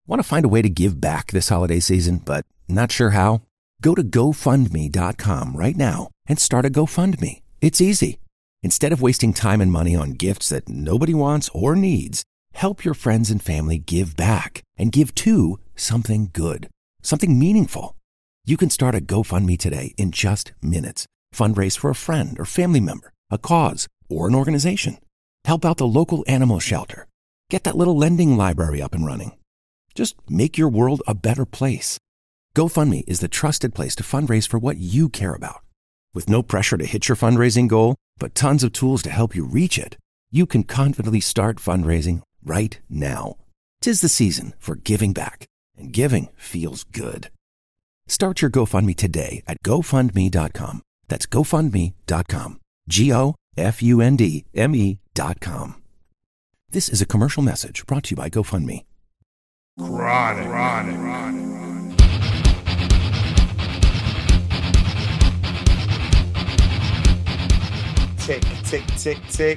Want to find a way to give back this holiday season, but not sure how? Go to GoFundMe.com right now and start a GoFundMe. It's easy. Instead of wasting time and money on gifts that nobody wants or needs, help your friends and family give back and give to something good, something meaningful. You can start a GoFundMe today in just minutes. Fundraise for a friend or family member, a cause, or an organization. Help out the local animal shelter. Get that little lending library up and running. Just make your world a better place. GoFundMe is the trusted place to fundraise for what you care about. With no pressure to hit your fundraising goal, but tons of tools to help you reach it, you can confidently start fundraising right now. 'Tis the season for giving back, and giving feels good. Start your GoFundMe today at GoFundMe.com. That's GoFundMe.com. GoFundMe.com. This is a commercial message brought to you by GoFundMe. Tick, tick, tick, tick.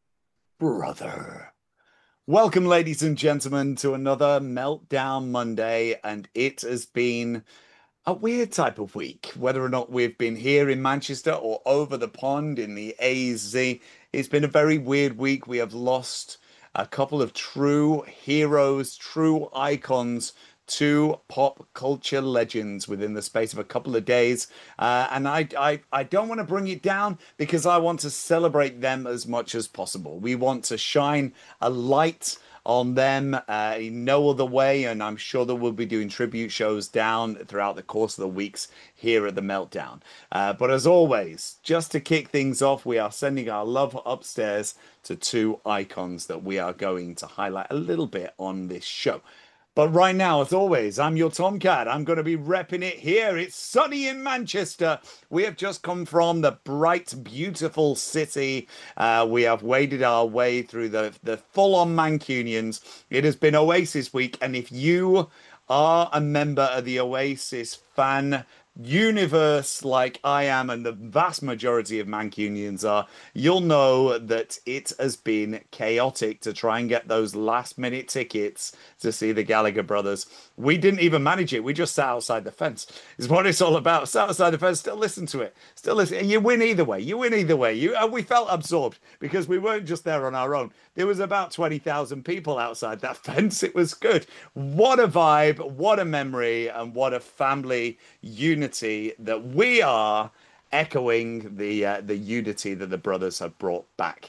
Brother. Welcome, ladies and gentlemen, to another Meltdown Monday, and it has been a weird type of week. Whether or not we've been here in Manchester or over the pond in the AZ, it's been a very weird week. We have lost a couple of true heroes, true icons, two pop culture legends within the space of a couple of days. And I don't want to bring it down because I want to celebrate them as much as possible. We want to shine a light on them in no other way, and I'm sure that we'll be doing tribute shows down throughout the course of the weeks here at the Meltdown. But as always, just to kick things off, we are sending our love upstairs to two icons that we are going to highlight a little bit on this show. But right now, as always, I'm your Tomcat. I'm going to be repping it here. It's sunny in Manchester. We have just come from the bright, beautiful city. We have waded our way through the full-on Mancunians. It has been Oasis week. And if you are a member of the Oasis fan universe like I am, and the vast majority of Mancunians are, you'll know that it has been chaotic to try and get those last minute tickets to see the Gallagher brothers. We didn't even manage it. We just sat outside the fence. Is what it's all about. Sat outside the fence, still listen to it. Still listen. You win either way. You win either way. We felt absorbed because we weren't just there on our own. There was about 20,000 people outside that fence. It was good. What a vibe, what a memory, and what a family unity that we are, echoing the unity that the brothers have brought back.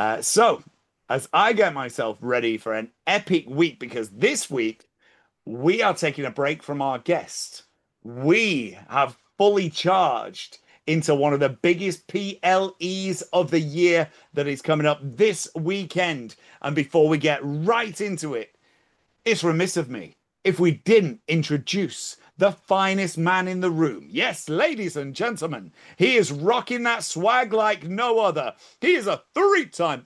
So as I get myself ready for an epic week, because this week we are taking a break from our guest. We have fully charged into one of the biggest PLEs of the year that is coming up this weekend. And before we get right into it, it's remiss of me if we didn't introduce the finest man in the room. Yes, ladies and gentlemen, he is rocking that swag like no other. He is a three-time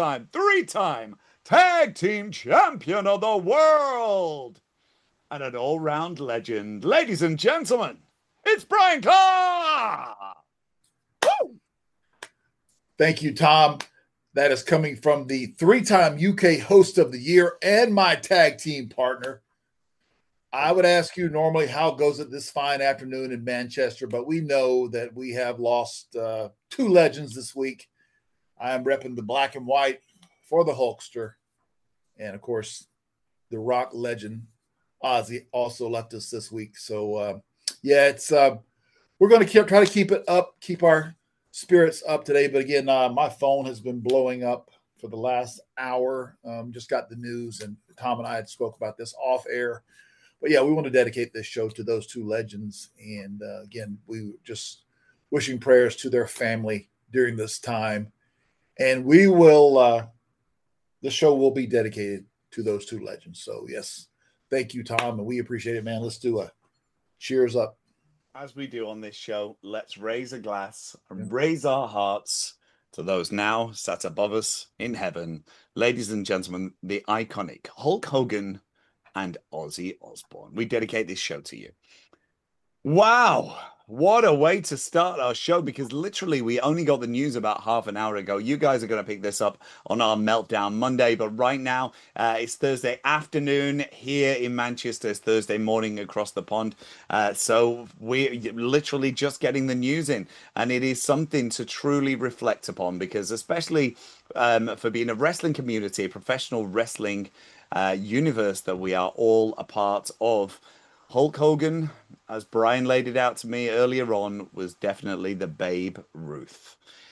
tag team champion of the world and an all-round legend. Ladies and gentlemen, it's Brian Clark! Woo! Thank you, Tom. That is coming from the three-time UK host of the year and my tag team partner. I would ask you normally how goes it this fine afternoon in Manchester, but we know that we have lost two legends this week. I am repping the black and white for the Hulkster. And, of course, the rock legend, Ozzy, also left us this week. So, it's we're going to try to keep it up, keep our spirits up today. But, again, my phone has been blowing up for the last hour. Just got the news, and Tom and I had spoke about this off air. But, yeah, we want to dedicate this show to those two legends. And, again, we were just wishing prayers to their family during this time. And we will the show will be dedicated to those two legends. So, yes, thank you, Tom, and we appreciate it, man. Let's do a cheers up. As we do on this show, let's raise a glass and raise our hearts to those now sat above us in heaven. Ladies and gentlemen, the iconic Hulk Hogan and Ozzy Osbourne. We dedicate this show to you. Wow. What a way to start our show, because literally we only got the news about half an hour ago. You guys are going to pick this up on our Meltdown Monday, but right now it's Thursday afternoon here in Manchester. It's Thursday morning across the pond. So we're literally just getting the news in, and it is something to truly reflect upon, because especially for being a wrestling community, a professional wrestling universe that we are all a part of, Hulk Hogan, as Brian laid it out to me earlier on, was definitely the Babe Ruth.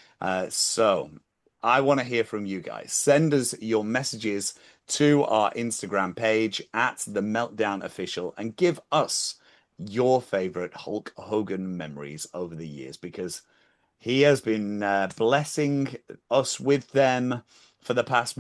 So I want to hear from you guys. Send us your messages to our Instagram page at The Meltdown Official and give us your favorite Hulk Hogan memories over the years, because he has been blessing us with them for the past,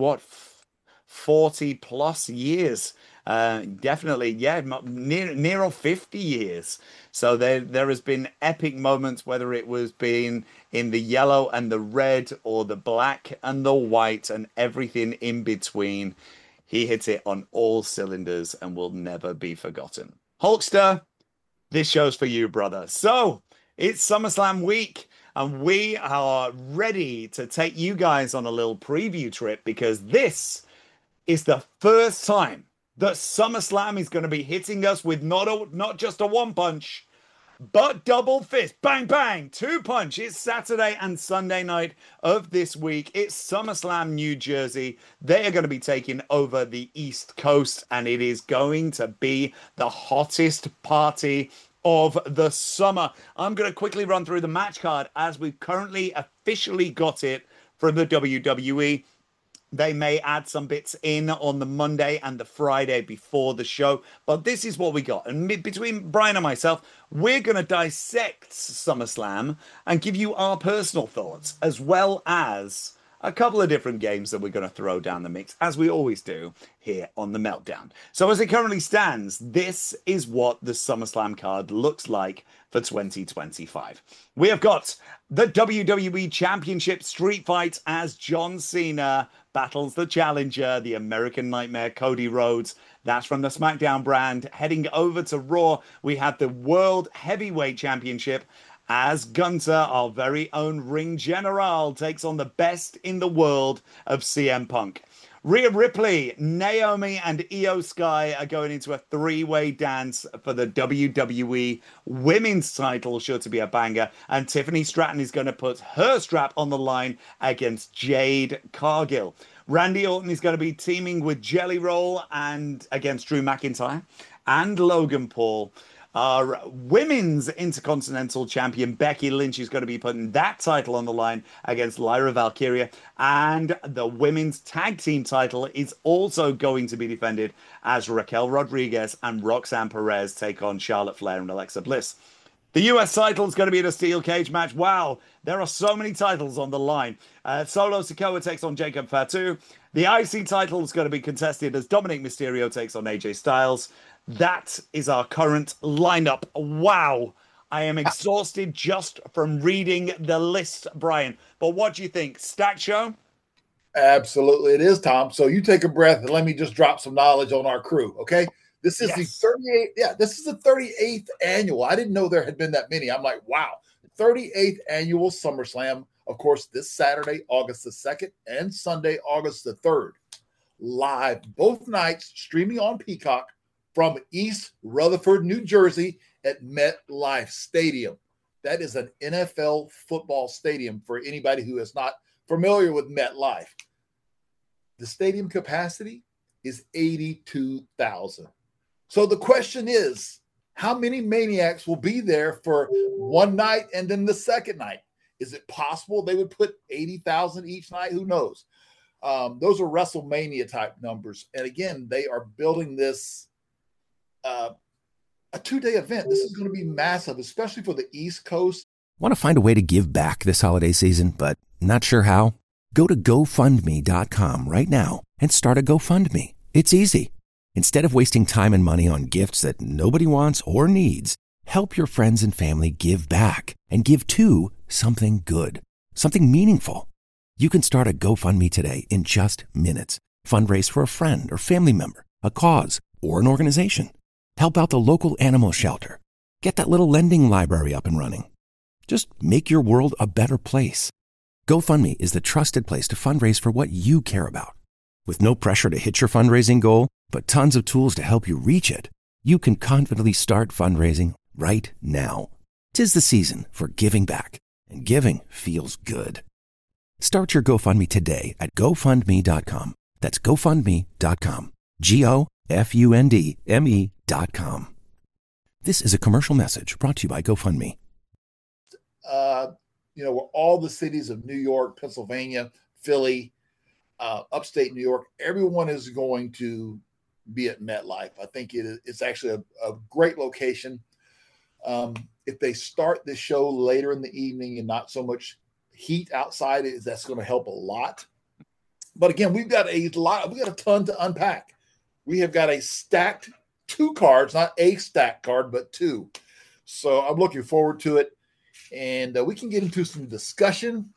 40 plus years. Definitely, yeah, near 50 years. So there has been epic moments, whether it was being in the yellow and the red, or the black and the white, and everything in between. He hit it on all cylinders and will never be forgotten. Hulkster, this show's for you, brother. So it's SummerSlam week, and we are ready to take you guys on a little preview trip, because this is the first time that SummerSlam is going to be hitting us with not just a one punch, but double fist. Bang, bang, two punch. It's Saturday and Sunday night of this week. It's SummerSlam New Jersey. They are going to be taking over the East Coast, and it is going to be the hottest party of the summer. I'm going to quickly run through the match card as we've currently officially got it from the WWE. They may add some bits in on the Monday and the Friday before the show, but this is what we got. And between Brian and myself, we're going to dissect SummerSlam and give you our personal thoughts, as well as a couple of different games that we're going to throw down the mix, as we always do here on The Meltdown. So as it currently stands, this is what the SummerSlam card looks like for 2025. We have got the WWE Championship street fight as John Cena battles the challenger, the American Nightmare, Cody Rhodes. That's from the SmackDown brand. Heading over to Raw, we have the World Heavyweight Championship as Gunther, our very own Ring General, takes on the best in the world of CM Punk. Rhea Ripley, Naomi, and Io Sky are going into a three-way dance for the WWE Women's title, sure to be a banger. And Tiffany Stratton is going to put her strap on the line against Jade Cargill. Randy Orton is going to be teaming with Jelly Roll and against Drew McIntyre and Logan Paul. Our women's Intercontinental Champion Becky Lynch is going to be putting that title on the line against Lyra Valkyria. And the women's tag team title is also going to be defended as Raquel Rodriguez and Roxanne Perez take on Charlotte Flair and Alexa Bliss. The US title is going to be in a steel cage match. Wow, there are so many titles on the line. Solo Sikoa takes on Jacob Fatu. The IC title is going to be contested as Dominic Mysterio takes on AJ Styles. That is our current lineup. Wow. I am exhausted just from reading the list, Brian. But what do you think? Stacked show? Absolutely, it is, Tom. So you take a breath and let me just drop some knowledge on our crew, okay? This is the 38th. Yeah, this is the 38th annual. I didn't know there had been that many. I'm like, wow. 38th annual SummerSlam. Of course, this Saturday, August the 2nd, and Sunday, August the 3rd. Live both nights, streaming on Peacock from East Rutherford, New Jersey at MetLife Stadium. That is an NFL football stadium for anybody who is not familiar with MetLife. The stadium capacity is 82,000. So the question is, how many maniacs will be there for one night and then the second night? Is it possible they would put 80,000 each night? Who knows? Those are WrestleMania type numbers. And again, they are building this a 2-day event. This is going to be massive, especially for the East Coast. Want to find a way to give back this holiday season, but not sure how? Go to GoFundMe.com right now and start a GoFundMe. It's easy. Instead of wasting time and money on gifts that nobody wants or needs, help your friends and family give back and give to something good, something meaningful. You can start a GoFundMe today in just minutes. Fundraise for a friend or family member, a cause, or an organization. Help out the local animal shelter. Get that little lending library up and running. Just make your world a better place. GoFundMe is the trusted place to fundraise for what you care about. With no pressure to hit your fundraising goal, but tons of tools to help you reach it, you can confidently start fundraising right now. 'Tis the season for giving back, and giving feels good. Start your GoFundMe today at GoFundMe.com. That's GoFundMe.com. GoFundMe.com. This is a commercial message brought to you by GoFundMe. Where all the cities of New York, Pennsylvania, Philly, upstate New York, everyone is going to be at MetLife. I think it's actually a great location. If they start the show later in the evening and not so much heat outside, that's going to help a lot. But again, we got a ton to unpack. We have got a stacked 2 cards, not a stacked card, but 2. So I'm looking forward to it. And we can get into some discussion.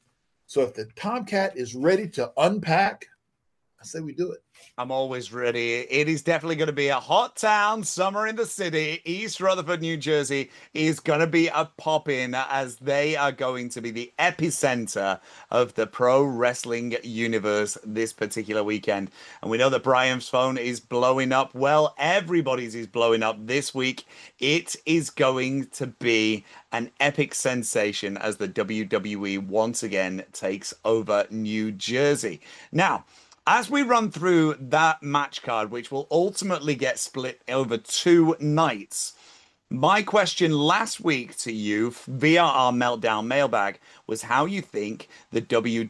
So if the Tomcat is ready to unpack, I say we do it. I'm always ready. It is definitely going to be a hot town, summer in the city. East Rutherford, New Jersey is going to be a pop-in, as they are going to be the epicenter of the pro wrestling universe this particular weekend. And we know that Brian's phone is blowing up. Well, everybody's is blowing up this week. It is going to be an epic sensation as the WWE once again takes over New Jersey. Now, as we run through that match card, which will ultimately get split over 2 nights, my question last week to you via our Meltdown mailbag was how you think the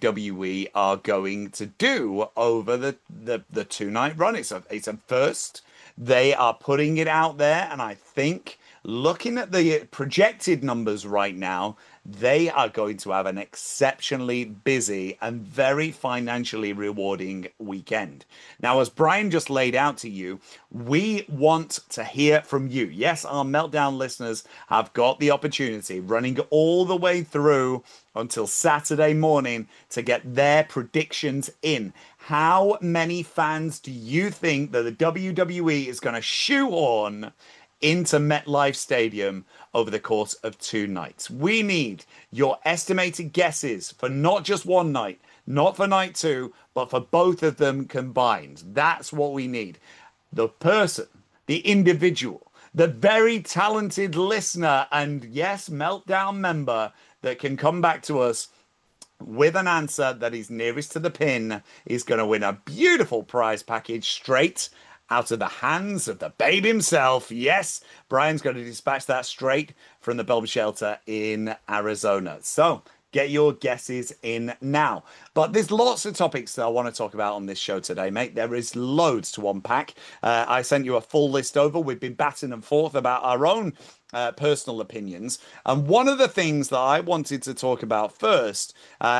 WWE are going to do over the 2-night run. It's a first. They are putting it out there, and I think looking at the projected numbers right now, they are going to have an exceptionally busy and very financially rewarding weekend. Now, as Brian just laid out to you, we want to hear from you. Yes, our Meltdown listeners have got the opportunity running all the way through until Saturday morning to get their predictions in. How many fans do you think that the WWE is going to shoehorn into MetLife Stadium over the course of 2 nights? We need your estimated guesses for not just one night, not for night 2, but for both of them combined. That's what we need. The person, the individual, the very talented listener, and yes, Meltdown member that can come back to us with an answer that is nearest to the pin is going to win a beautiful prize package straight out of the hands of the babe himself. Yes, Brian's going to dispatch that straight from the bomb shelter in Arizona. So get your guesses in now. But there's lots of topics that I want to talk about on this show today, mate. There is loads to unpack. I sent you a full list over. We've been batting and forth about our own personal opinions. And one of the things that I wanted to talk about first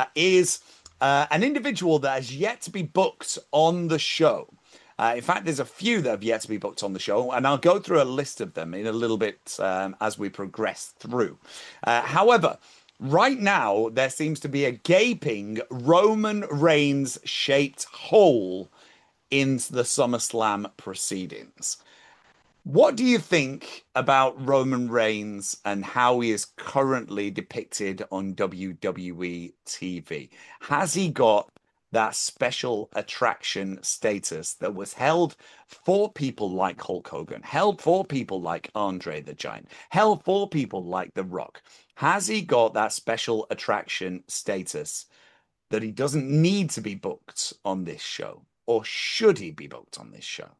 is an individual that has yet to be booked on the show. In fact, there's a few that have yet to be booked on the show, and I'll go through a list of them in a little bit as we progress through. However, right now, there seems to be a gaping Roman Reigns-shaped hole in the SummerSlam proceedings. What do you think about Roman Reigns and how he is currently depicted on WWE TV? Has he got that special attraction status that was held for people like Hulk Hogan, held for people like Andre the Giant, held for people like The Rock? Has he got that special attraction status that he doesn't need to be booked on this show? Or should he be booked on this show?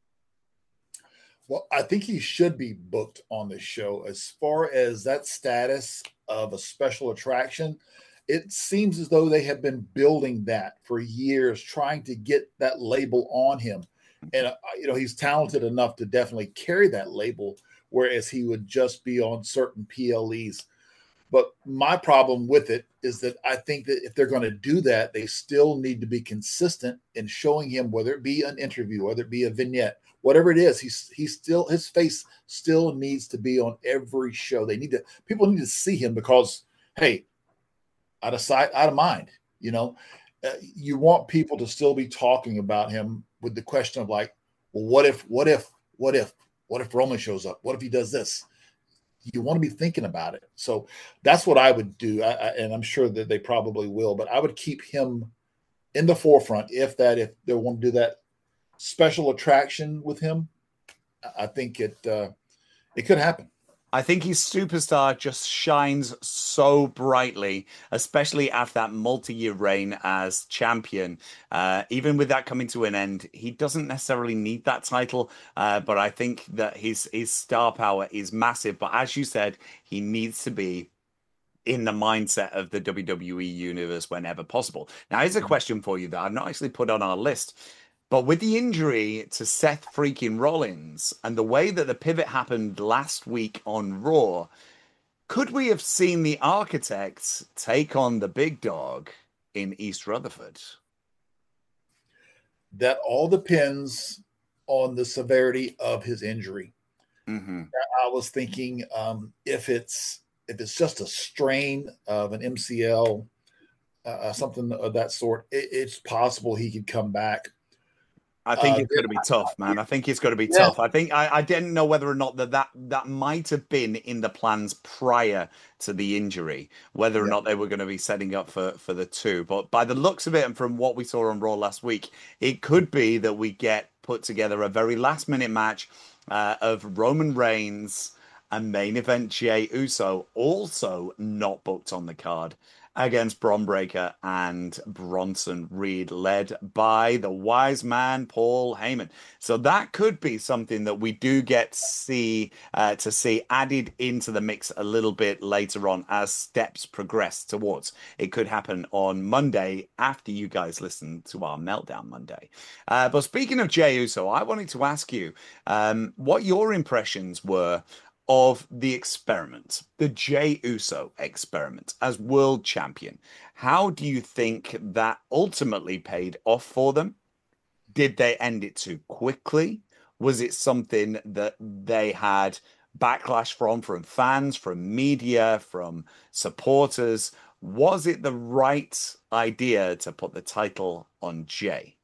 Well, I think he should be booked on this show. As far as that status of a special attraction, it seems as though they have been building that for years, trying to get that label on him. And, he's talented enough to definitely carry that label, whereas he would just be on certain PLEs. But my problem with it is that I think that if they're going to do that, they still need to be consistent in showing him, whether it be an interview, whether it be a vignette, whatever it is, his face still needs to be on every show. People need to see him because, hey, out of sight, out of mind. You want people to still be talking about him with the question of like, well, what if Roman shows up? What if he does this? you want to be thinking about it. So that's what I would do, and I'm sure that they probably will. But I would keep him in the forefront if they want to do that special attraction with him. I think it could happen. I think his superstar just shines so brightly, especially after that multi-year reign as champion. Even with that coming to an end, he doesn't necessarily need that title, but I think that his star power is massive. But as you said, he needs to be in the mindset of the WWE universe whenever possible. Now, here's a question for you that I've not actually put on our list. But with the injury to Seth freaking Rollins and the way that the pivot happened last week on Raw, could we have seen the Architects take on the big dog in East Rutherford? That all depends on the severity of his injury. Mm-hmm. I was thinking if it's just a strain of an MCL, something of that sort, it's possible he could come back. I think it's going to be tough, man. I think it's going to be tough. I think I didn't know whether or not that might have been in the plans prior to the injury, whether or not they were going to be setting up for the two. But by the looks of it, and from what we saw on Raw last week, it could be that we get put together a very last minute match of Roman Reigns and main event Jey Uso, also not booked on the card, against Bron Breakker and Bronson Reed, led by the wise man Paul Heyman. So that could be something that we do get to see added into the mix a little bit later on as steps progress towards. It could happen on Monday after you guys listen to our Meltdown Monday. But speaking of Jey Uso, I wanted to ask you what your impressions were of the experiment, the Jey Uso experiment as world champion. How do you think that ultimately paid off for them? Did they end it too quickly? Was it something that they had backlash from fans, from media, from supporters? Was it the right idea to put the title on Jey?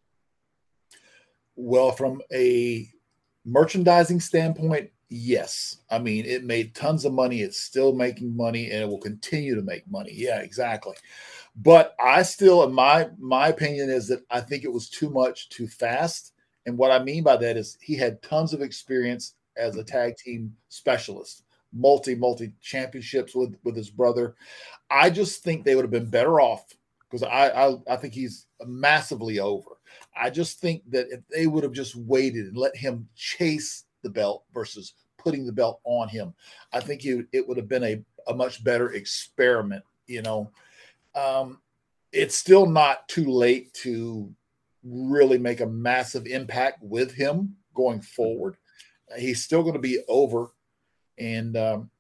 Well, from a merchandising standpoint, yes. I mean, it made tons of money. It's still making money, and it will continue to make money. Yeah, exactly. But I still, in my opinion, is that I think it was too much too fast. And what I mean by that is he had tons of experience as a tag team specialist, multi championships with his brother. I just think they would have been better off because I think he's massively over. I just think that if they would have just waited and let him chase the belt versus putting the belt on him, I think it would have been a much better experiment. It's still not too late to really make a massive impact with him going forward. He's still going to be over, and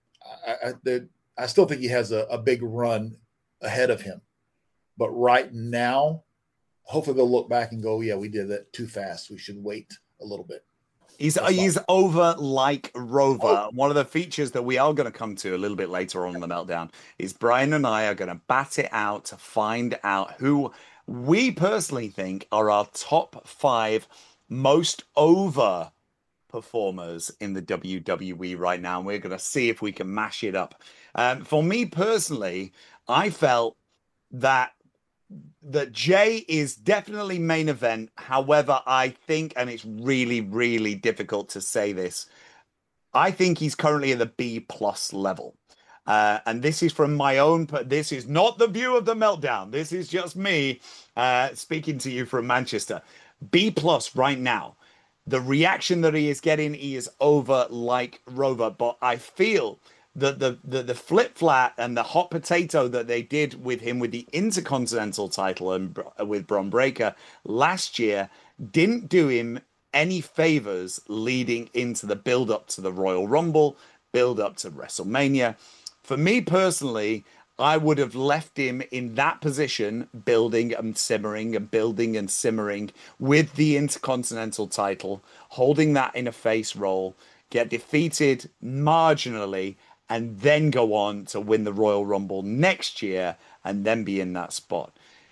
I still think he has a big run ahead of him. But right now, hopefully they'll look back and go, yeah, we did that too fast. We should wait a little bit. He's over like Rover. Oh. One of the features that we are going to come to a little bit later on in the Meltdown is Brian and I are going to bat it out to find out who we personally think are our top 5 most over performers in the WWE right now. And we're going to see if we can mash it up. For me personally, I felt that Jey is definitely main event. However, I think, and it's really, really difficult to say this, I think he's currently at the B+ level. And this is from my own, this is not the view of the Meltdown. This is just me speaking to you from Manchester. B+ right now. The reaction that he is getting, he is over like Rover. But I feel the flip flat and the hot potato that they did with him with the Intercontinental title and with Bron Breakker last year didn't do him any favors leading into the build up to the Royal Rumble, build up to WrestleMania. For me personally, I would have left him in that position, building and simmering and building and simmering with the Intercontinental title, holding that in a face role, get defeated marginally, and then go on to win the Royal Rumble next year and then be in that spot.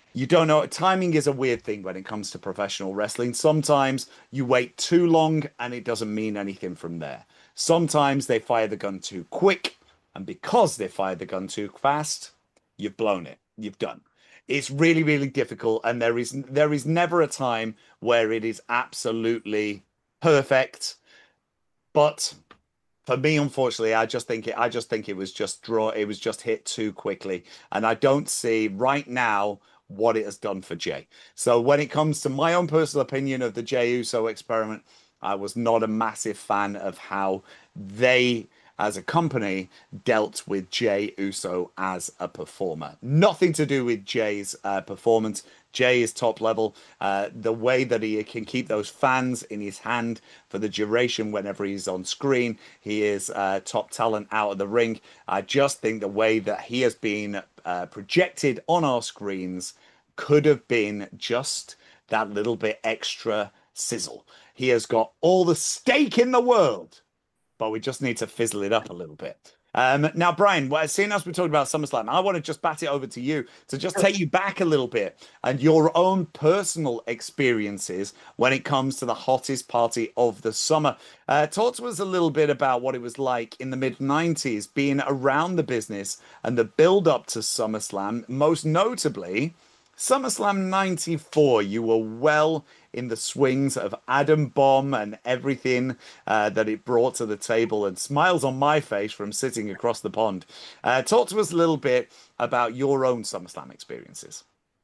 You don't know. Timing is a weird thing when it comes to professional wrestling. Sometimes you wait too long and it doesn't mean anything from there. Sometimes they fire the gun too quick, and because they fired the gun too fast, you've blown it. You've done. It's really, really difficult, and there is never a time where it is absolutely perfect. But for me, unfortunately, I just think it was just draw. It was just hit too quickly, and I don't see right now what it has done for Jay. So when it comes to my own personal opinion of the Jay Uso experiment, I was not a massive fan of how they, as a company, dealt with Jay Uso as a performer. Nothing to do with Jay's performance. Jay is top level. The way that he can keep those fans in his hand for the duration whenever he's on screen, he is top talent out of the ring. I just think the way that he has been projected on our screens could have been just that little bit extra sizzle. He has got all the steak in the world, but we just need to fizzle it up a little bit. Now, Brian, seeing as we talked about SummerSlam, I want to just bat it over to you to just take you back a little bit and your own personal experiences when it comes to the hottest party of the summer. Talk to us a little bit about what it was like in the mid 90s, being around the business and the build up to SummerSlam, most notably. SummerSlam 94, you were well in the swings of Adam Bomb and everything that it brought to the table, and smiles on my face from sitting across the pond. Talk to us a little bit about your own SummerSlam experiences.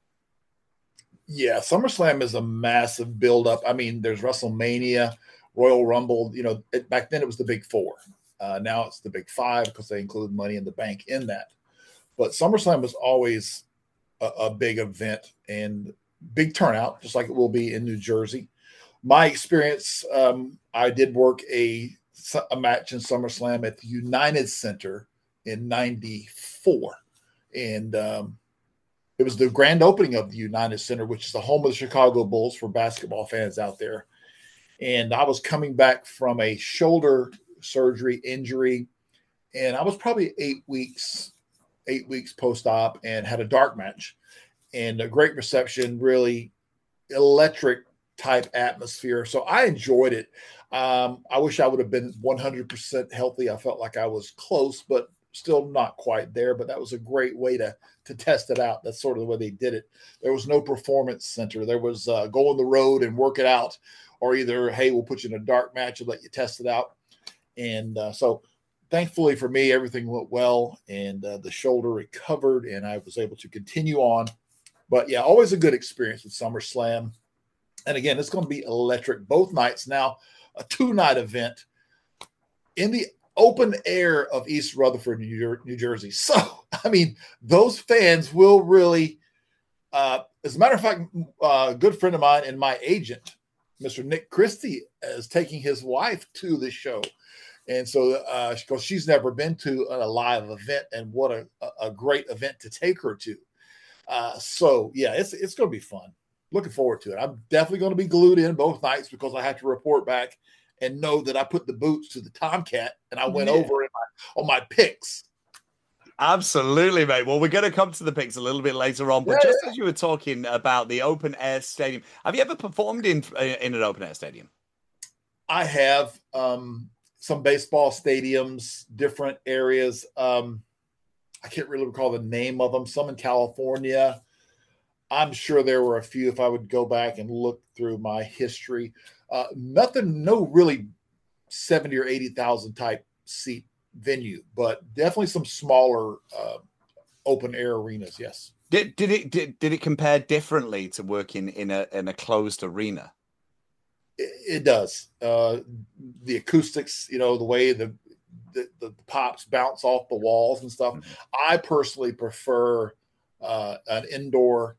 Yeah, SummerSlam is a massive buildup. I mean, there's WrestleMania, Royal Rumble. Back then it was the Big Four. Now it's the Big Five because they include Money in the Bank in that. But SummerSlam was always a big event and big turnout, just like it will be in New Jersey. My experience, I did work a match in SummerSlam at the United Center in '94, and it was the grand opening of the United Center, which is the home of the Chicago Bulls for basketball fans out there. And I was coming back from a shoulder surgery injury, and I was probably 8 weeks post-op, and had a dark match and a great reception, really electric type atmosphere. So I enjoyed it. I wish I would have been 100% healthy. I felt like I was close, but still not quite there. But that was a great way to test it out. That's sort of the way they did it. There was no performance center. There was go on the road and work it out, or either, hey, we'll put you in a dark match and let you test it out. And so thankfully for me, everything went well, and the shoulder recovered, and I was able to continue on. But yeah, always a good experience with SummerSlam. And again, it's going to be electric both nights. Now, a 2-night event in the open air of East Rutherford, New Jersey. So, I mean, those fans will really, as a matter of fact, a good friend of mine and my agent, Mr. Nick Christie, is taking his wife to the show. And so, because she's never been to a live event, and what a great event to take her to. So yeah, it's going to be fun. Looking forward to it. I'm definitely going to be glued in both nights because I have to report back and know that I put the boots to the Tomcat and I went over on my picks. Absolutely, mate. Well, we're going to come to the picks a little bit later on, but as you were talking about the open air stadium, have you ever performed in an open air stadium? I have. Some baseball stadiums, different areas. I can't really recall the name of them. Some in California. I'm sure there were a few if I would go back and look through my history. No really 70 or 80,000 type seat venue, but definitely some smaller open air arenas. Yes. Did it compare differently to working in a closed arena? It does. The acoustics, the way the pops bounce off the walls and stuff. Mm-hmm. I personally prefer an indoor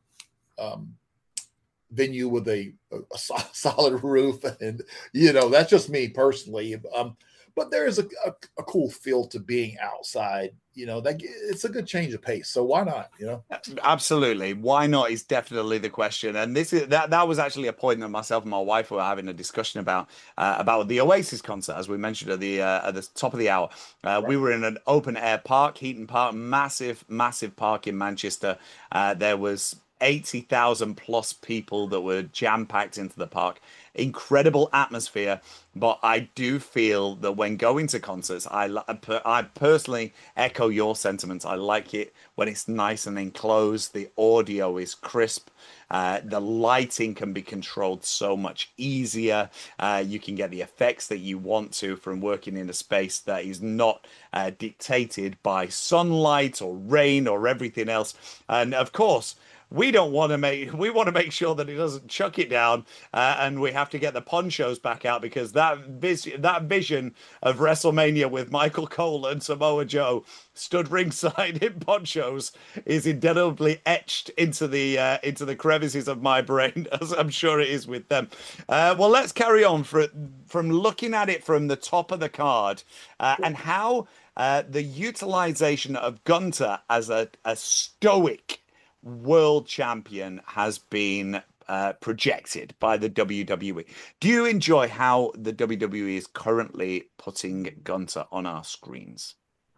venue with a solid roof, and that's just me personally. But there is a cool feel to being outside. That it's a good change of pace. So why not? Absolutely. Why not is definitely the question. And that was actually a point that myself and my wife were having a discussion about the Oasis concert, as we mentioned at the top of the hour. Right. We were in an open air park, Heaton Park, massive park in Manchester. There was 80,000 plus people that were jam-packed into the park. Incredible atmosphere, but I do feel that when going to concerts, I personally echo your sentiments. I like it when it's nice and enclosed. The audio is crisp. The lighting can be controlled so much easier. You can get the effects that you want to from working in a space that is not dictated by sunlight or rain or everything else. And of course, we want to make sure that it doesn't chuck it down, and we have to get the ponchos back out because that vision of WrestleMania with Michael Cole and Samoa Joe stood ringside in ponchos is indelibly etched into the crevices of my brain, as I'm sure it is with them. Well, let's carry on from looking at it from the top of the card, and how the utilization of Gunther as a stoic world champion has been projected by the WWE. Do you enjoy how the WWE is currently putting Gunther on our screens?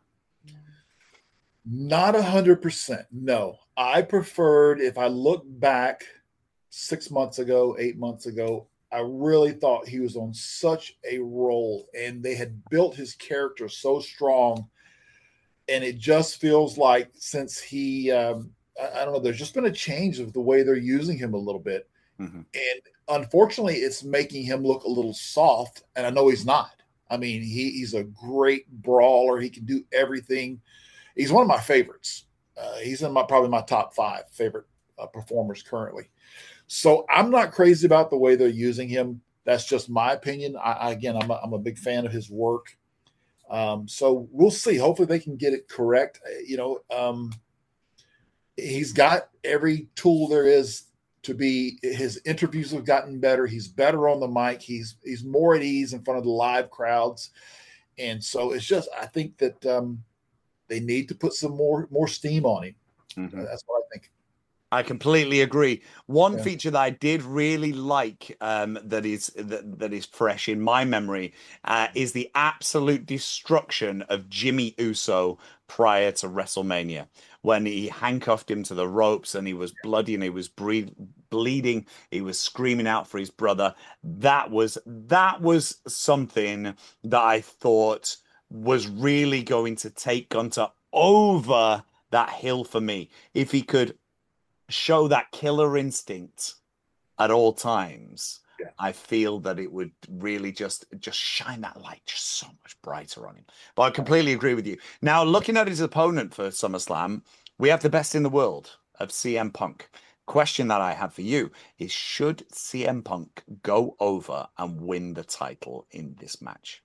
Not 100%. No, I preferred, if I look back 6 months ago, 8 months ago, I really thought he was on such a roll and they had built his character so strong. And it just feels like since I don't know, there's just been a change of the way they're using him a little bit. Mm-hmm. And unfortunately, it's making him look a little soft. And I know he's not. I mean, he's a great brawler. He can do everything. He's one of my favorites. He's in probably my top 5 favorite performers currently. So I'm not crazy about the way they're using him. That's just my opinion. I'm a big fan of his work. So we'll see. Hopefully they can get it correct. He's got every tool there is to be. His interviews have gotten better. He's better on the mic. He's more at ease in front of the live crowds. And so it's just, I think that they need to put some more steam on him. Mm-hmm. That's what I think. I completely agree. One feature that I did really like that is fresh in my memory is the absolute destruction of Jimmy Uso prior to WrestleMania, when he handcuffed him to the ropes and he was bloody and he was bleeding. He was screaming out for his brother. That was something that I thought was really going to take Gunther over that hill for me. If he could show that killer instinct at all times, I feel that it would really just shine that light just so much brighter on him. But I completely agree with you. Now, looking at his opponent for SummerSlam, we have the best in the world of CM Punk. Question that I have for you is, should CM Punk go over and win the title in this match?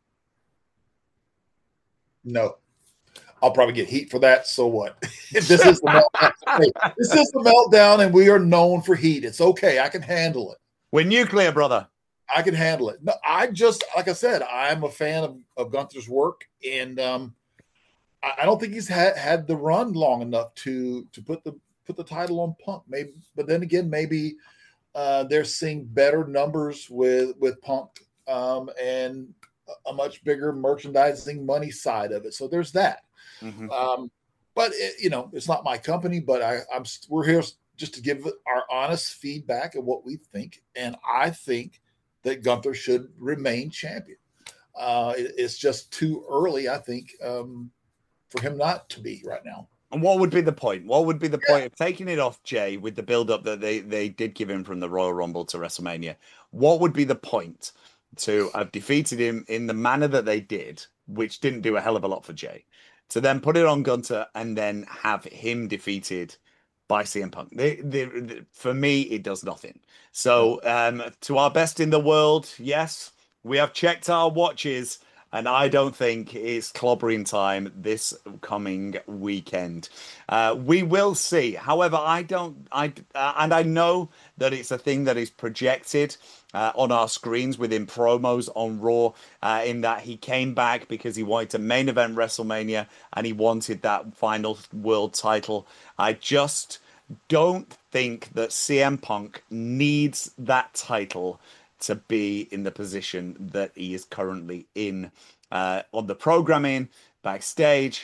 No. I'll probably get heat for that. So what? This is the meltdown. This is the meltdown, and we are known for heat. It's okay. I can handle it. We're nuclear, brother. I can handle it. No, like I said, I'm a fan of Gunther's work, and I don't think he's had the run long enough to put the title on Punk. Maybe, but then again, maybe they're seeing better numbers with Punk and a much bigger merchandising money side of it. So there's that. Mm-hmm. But it's not my company, but we're here just to give our honest feedback of what we think. And I think that Gunther should remain champion. It's just too early, I think, for him not to be right now. And what would be the point? What would be the point of taking it off, Jay, with the build-up that they did give him from the Royal Rumble to WrestleMania? What would be the point to have defeated him in the manner that they did, which didn't do a hell of a lot for Jay, to then put it on Gunther and then have him defeated by CM Punk? For me, it does nothing. So to our best in the world, yes, we have checked our watches, and I don't think it's clobbering time this coming weekend. We will see. However, I know that it's a thing that is projected on our screens within promos on Raw, in that he came back because he wanted to main event WrestleMania and he wanted that final world title. I just don't think that CM Punk needs that title to be in the position that he is currently in, on the programming, backstage.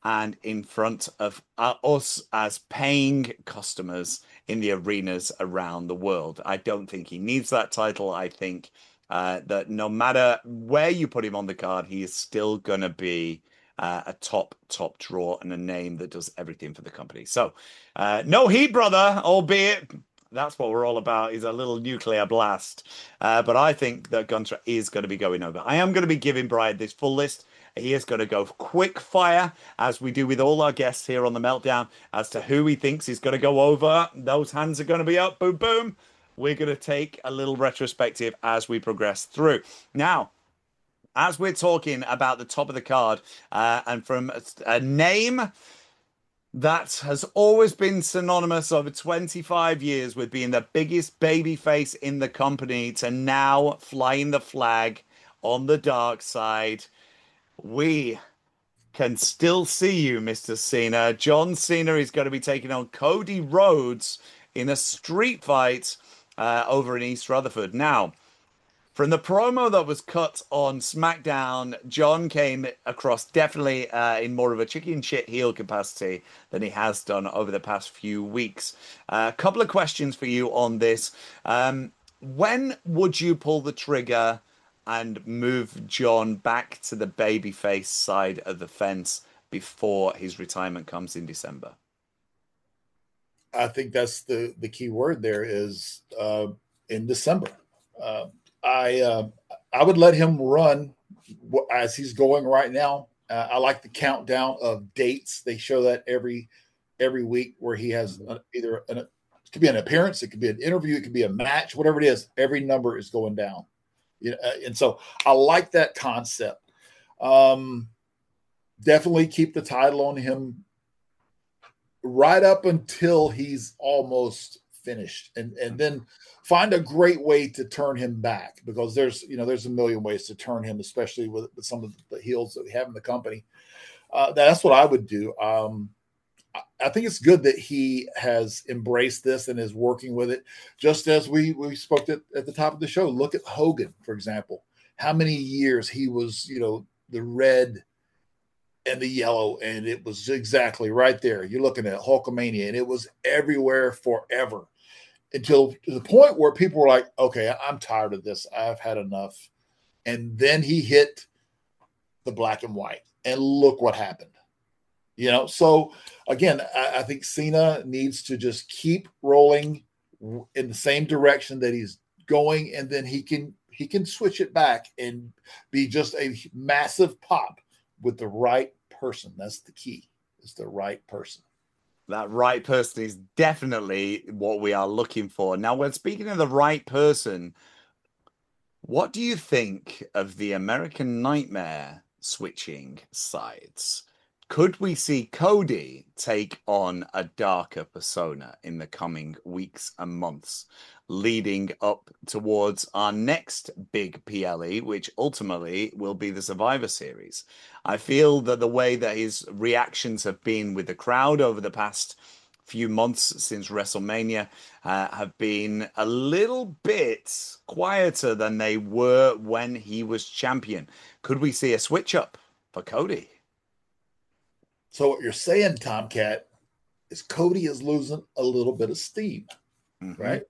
and in front of us as paying customers in the arenas around the world. I don't think he needs that title. I think that no matter where you put him on the card, he is still going to be a top draw and a name that does everything for the company. So no heat, brother, albeit that's what we're all about, is a little nuclear blast. But I think that Gunther is going to be going over. I am going to be giving Brian this full list. He is going to go quick fire, as we do with all our guests here on the Meltdown, as to who he thinks is going to go over. Those hands are going to be up. Boom, boom. We're going to take a little retrospective as we progress through. Now, as we're talking about the top of the card, and from a name that has always been synonymous over 25 years with being the biggest babyface in the company, to now flying the flag on the dark side, we can still see you, Mr. Cena. John Cena is going to be taking on Cody Rhodes in a street fight over in East Rutherford. Now, from the promo that was cut on SmackDown, John came across definitely in more of a chicken shit heel capacity than he has done over the past few weeks. A couple of questions for you on this. When would you pull the trigger and move John back to the babyface side of the fence before his retirement comes in December? I think that's the key word there is in December. I would let him run as he's going right now. I like the countdown of dates. They show that every week where he has it could be an appearance, it could be an interview, it could be a match, whatever it is. Every number is going down. And so I like that concept. Definitely keep the title on him right up until he's almost finished, and then find a great way to turn him back, because there's a million ways to turn him, especially with some of the heels that we have in the company. That's what I would do. I think it's good that he has embraced this and is working with it, just as we spoke at the top of the show. Look at Hogan, for example. How many years he was, the red and the yellow, and it was exactly right there. You're looking at Hulkamania, and it was everywhere forever, until to the point where people were like, okay, I'm tired of this. I've had enough. And then he hit the black and white, and look what happened. So again, I think Cena needs to just keep rolling in the same direction that he's going, and then he can switch it back and be just a massive pop with the right person. That's the key. It's the right person. That right person is definitely what we are looking for. Now, when speaking of the right person, what do you think of the American Nightmare switching sides? Could we see Cody take on a darker persona in the coming weeks and months, leading up towards our next big PLE, which ultimately will be the Survivor Series? I feel that the way that his reactions have been with the crowd over the past few months since WrestleMania have been a little bit quieter than they were when he was champion. Could we see a switch up for Cody? So what you're saying, Tomcat, is Cody is losing a little bit of steam, right?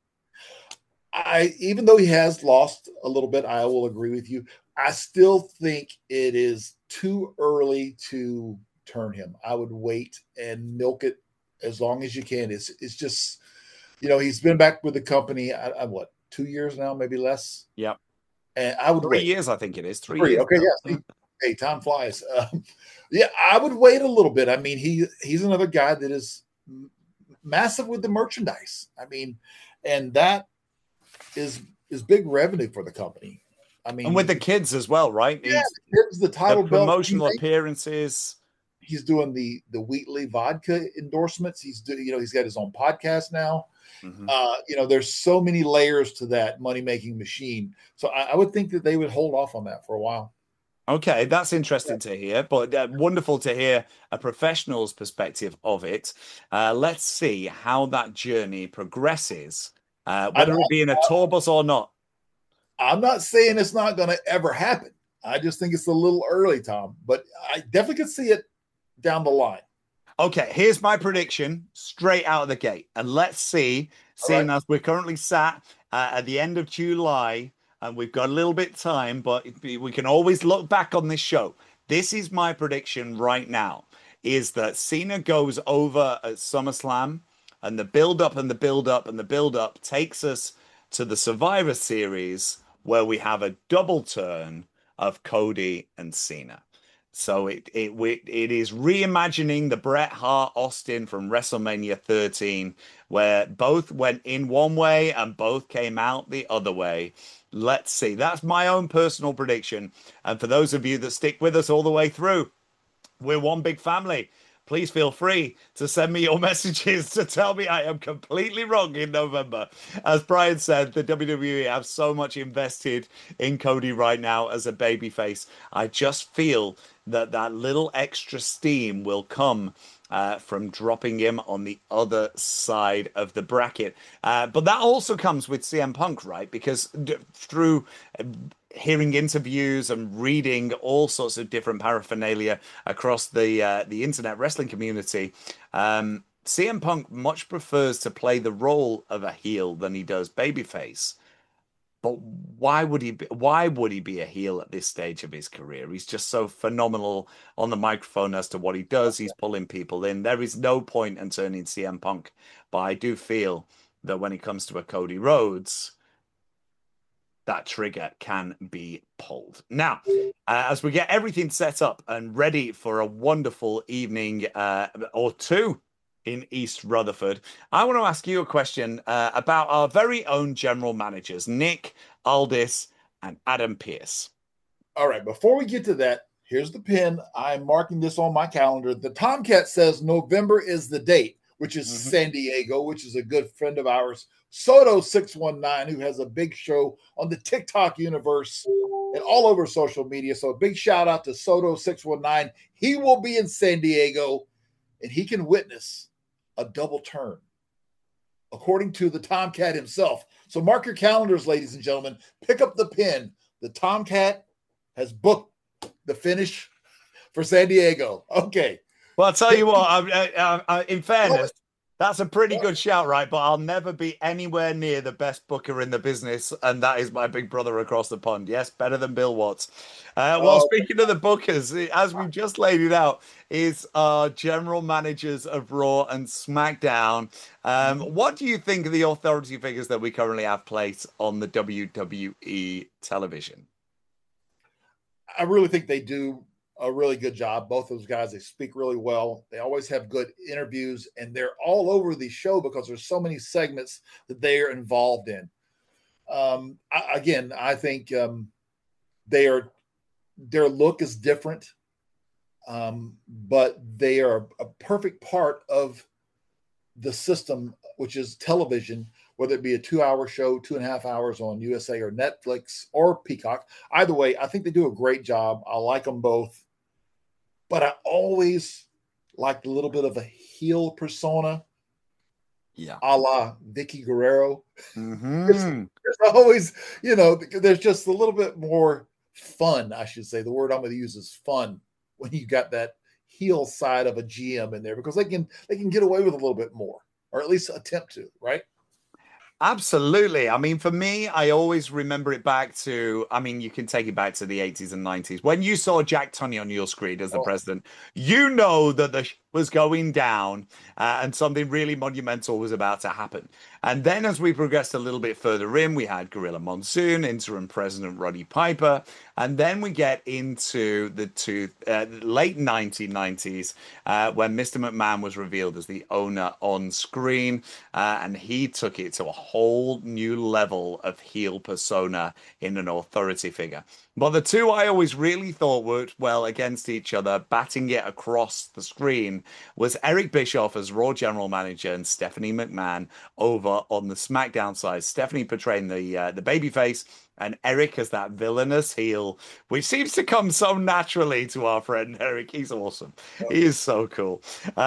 Even though he has lost a little bit, I will agree with you. I still think it is too early to turn him. I would wait and milk it as long as you can. It's just, he's been back with the company. I what, 2 years now, maybe less. Yep. And I would 3 wait. years, I think it is. 3 years. Okay, yeah. Hey, time flies. Yeah, I would wait a little bit. I mean, he's another guy that is massive with the merchandise. I mean, and that is big revenue for the company. I mean, and with the kids as well, right? Yeah, the kids, the title the belt, promotional appearances. He's doing the Wheatley vodka endorsements. He's got his own podcast now. There's so many layers to that money-making machine. So I would think that they would hold off on that for a while. Okay, that's interesting to hear, but wonderful to hear a professional's perspective of it. Let's see how that journey progresses, whether it be in a tour bus or not. I'm not saying it's not going to ever happen. I just think it's a little early, Tom, but I definitely could see it down the line. Okay, here's my prediction straight out of the gate. And let's see, All right. seeing as we're currently sat at the end of July and we've got a little bit of time, but we can always look back on this show. This is my prediction right now is that Cena goes over at SummerSlam and the build up and the build up and the build up takes us to the Survivor Series where we have a double turn of Cody and Cena. So it is reimagining the Bret Hart Austin from WrestleMania 13, where both went in one way and both came out the other way. Let's see. That's my own personal prediction. And for those of you that stick with us all the way through, we're one big family. Please feel free to send me your messages to tell me I am completely wrong in November. As Brian said, the WWE have so much invested in Cody right now as a babyface. I just feel that that little extra steam will come from dropping him on the other side of the bracket. But that also comes with CM Punk, right? Because through hearing interviews and reading all sorts of different paraphernalia across the internet wrestling community, CM Punk much prefers to play the role of a heel than he does babyface. But why would he be a heel at this stage of his career? He's just so phenomenal on the microphone as to what he does. He's pulling people in. There is no point in turning CM Punk. But I do feel that when it comes to a Cody Rhodes, that trigger can be pulled. Now, as we get everything set up and ready for a wonderful evening or two in East Rutherford, I want to ask you a question about our very own general managers, Nick Aldis and Adam Pearce. All right. Before we get to that, here's the pin. I'm marking this on my calendar. The Tomcat says November is the date, which is San Diego, which is a good friend of ours, Soto619, who has a big show on the TikTok universe and all over social media. So a big shout out to Soto619. He will be in San Diego and he can witness a double turn, according to the Tomcat himself. So mark your calendars, ladies and gentlemen. Pick up the pen. The Tomcat has booked the finish for San Diego. Okay. Well, I'll tell you what, in fairness, that's a pretty good shout, right? But I'll never be anywhere near the best booker in the business, and that is my big brother across the pond. Yes, better than Bill Watts. Well, speaking of the bookers, as we've just laid it out, is our general managers of Raw and SmackDown. What do you think of the authority figures that we currently have placed on the WWE television? I really think they do a really good job. Both those guys, they speak really well. They always have good interviews, and they're all over the show because there's so many segments that they are involved in. I think their look is different, but they are a perfect part of the system, which is television, whether it be a 2-hour show, 2.5 hours on USA or Netflix or Peacock. Either way, I think they do a great job. I like them both. But I always liked a little bit of a heel persona. Yeah. A la Vicky Guerrero. Mm-hmm. There's always, there's just a little bit more fun, I should say. The word I'm going to use is fun when you got that heel side of a GM in there, because they can get away with a little bit more, or at least attempt to, right? Absolutely. I mean, for me, I always remember it back to, you can take it back to the 80s and 90s. When you saw Jack Tunney on your screen as the president, you know that the was going down and something really monumental was about to happen. And then as we progressed a little bit further in, we had Gorilla Monsoon, interim president Roddy Piper. And then we get into the late 1990s when Mr. McMahon was revealed as the owner on screen. And he took it to a whole new level of heel persona in an authority figure. But the two I always really thought worked well against each other, batting it across the screen, was Eric Bischoff as Raw General Manager and Stephanie McMahon over on the SmackDown side. Stephanie portraying the babyface, And Eric as that villainous heel, which seems to come so naturally to our friend Eric. He's awesome. He is so cool.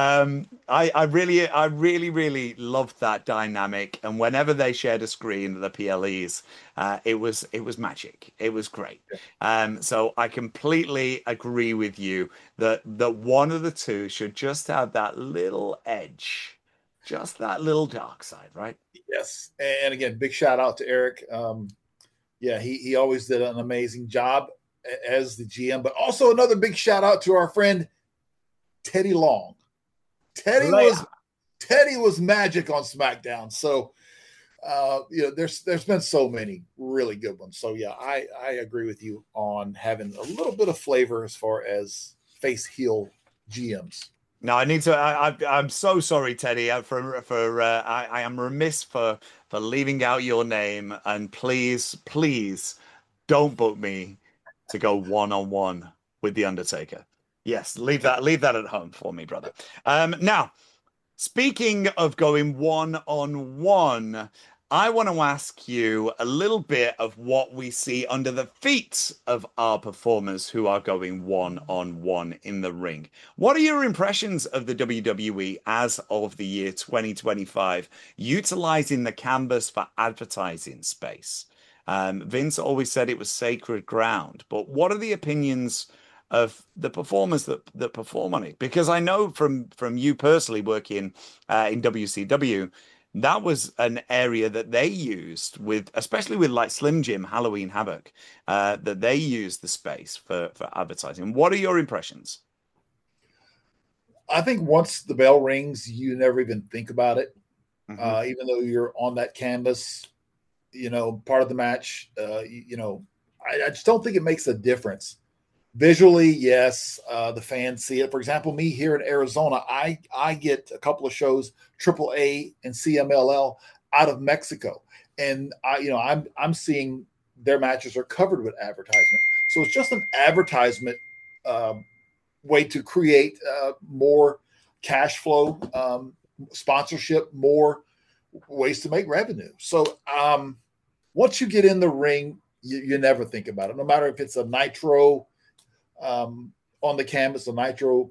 I really loved that dynamic. And whenever they shared a screen, the PLEs, it was magic. It was great. So I completely agree with you that one of the two should just have that little edge, just that little dark side, right? Yes. And again, big shout out to Eric. Yeah, he always did an amazing job as the GM, but also another big shout out to our friend Teddy Long. Teddy was magic on SmackDown. So there's been so many really good ones. So yeah, I agree with you on having a little bit of flavor as far as face heel GMs. No, I need to. I'm so sorry, Teddy. I am remiss for leaving out your name. And please, don't book me to go one on one with the Undertaker. Yes, leave that at home for me, brother. Now, speaking of going one on one, I want to ask you a little bit of what we see under the feet of our performers who are going one on one in the ring. What are your impressions of the WWE as of the year 2025, utilizing the canvas for advertising space? Vince always said it was sacred ground, but what are the opinions of the performers that perform on it? Because I know from you personally working in WCW, that was an area that they used with, especially with like Slim Jim, Halloween Havoc, that they used the space for advertising. What are your impressions? I think once the bell rings, you never even think about it. Mm-hmm. Even though you're on that canvas, part of the match, I just don't think it makes a difference. Visually, yes, the fans see it. For example, me here in Arizona, I get a couple of shows, AAA and CMLL, out of Mexico, and I'm seeing their matches are covered with advertisement. So it's just an advertisement way to create more cash flow, sponsorship, more ways to make revenue. So once you get in the ring, you never think about it, no matter if it's a Nitro on the canvas, the Nitro.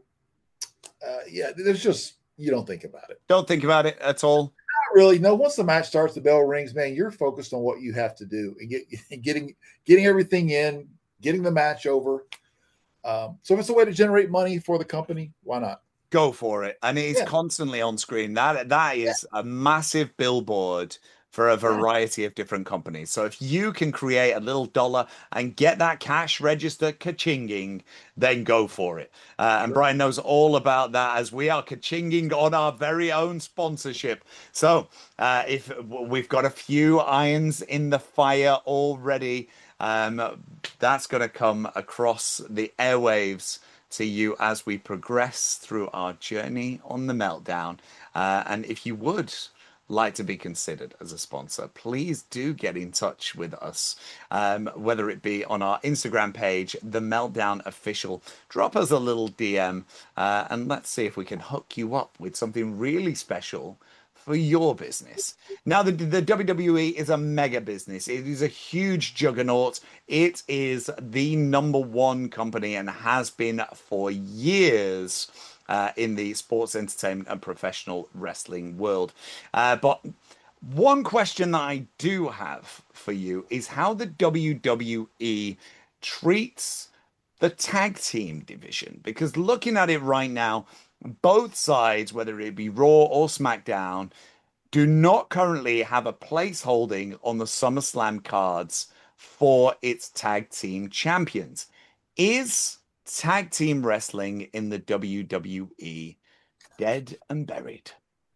There's just, you don't think about it. Don't think about it at all. Not really. No, once the match starts, the bell rings, man, you're focused on what you have to do and getting everything in, getting the match over. So if it's a way to generate money for the company, why not? Go for it. And it is constantly on screen. That is a massive billboard for a variety of different companies. So if you can create a little dollar and get that cash register ka-chinging, then go for it. And Brian knows all about that, as we are ka-chinging on our very own sponsorship. So if we've got a few irons in the fire already, that's going to come across the airwaves to you as we progress through our journey on the Meltdown. And if you would like to be considered as a sponsor, please do get in touch with us, whether it be on our Instagram page, The Meltdown Official. Drop us a little DM, and let's see if we can hook you up with something really special for your business. Now, the WWE is a mega business. It is a huge juggernaut. It is the number one company and has been for years in the sports entertainment and professional wrestling world. But one question that I do have for you is how the WWE treats the tag team division. Because looking at it right now, both sides, whether it be Raw or SmackDown, do not currently have a place holding on the SummerSlam cards for its tag team champions. Is tag team wrestling in the WWE dead and buried?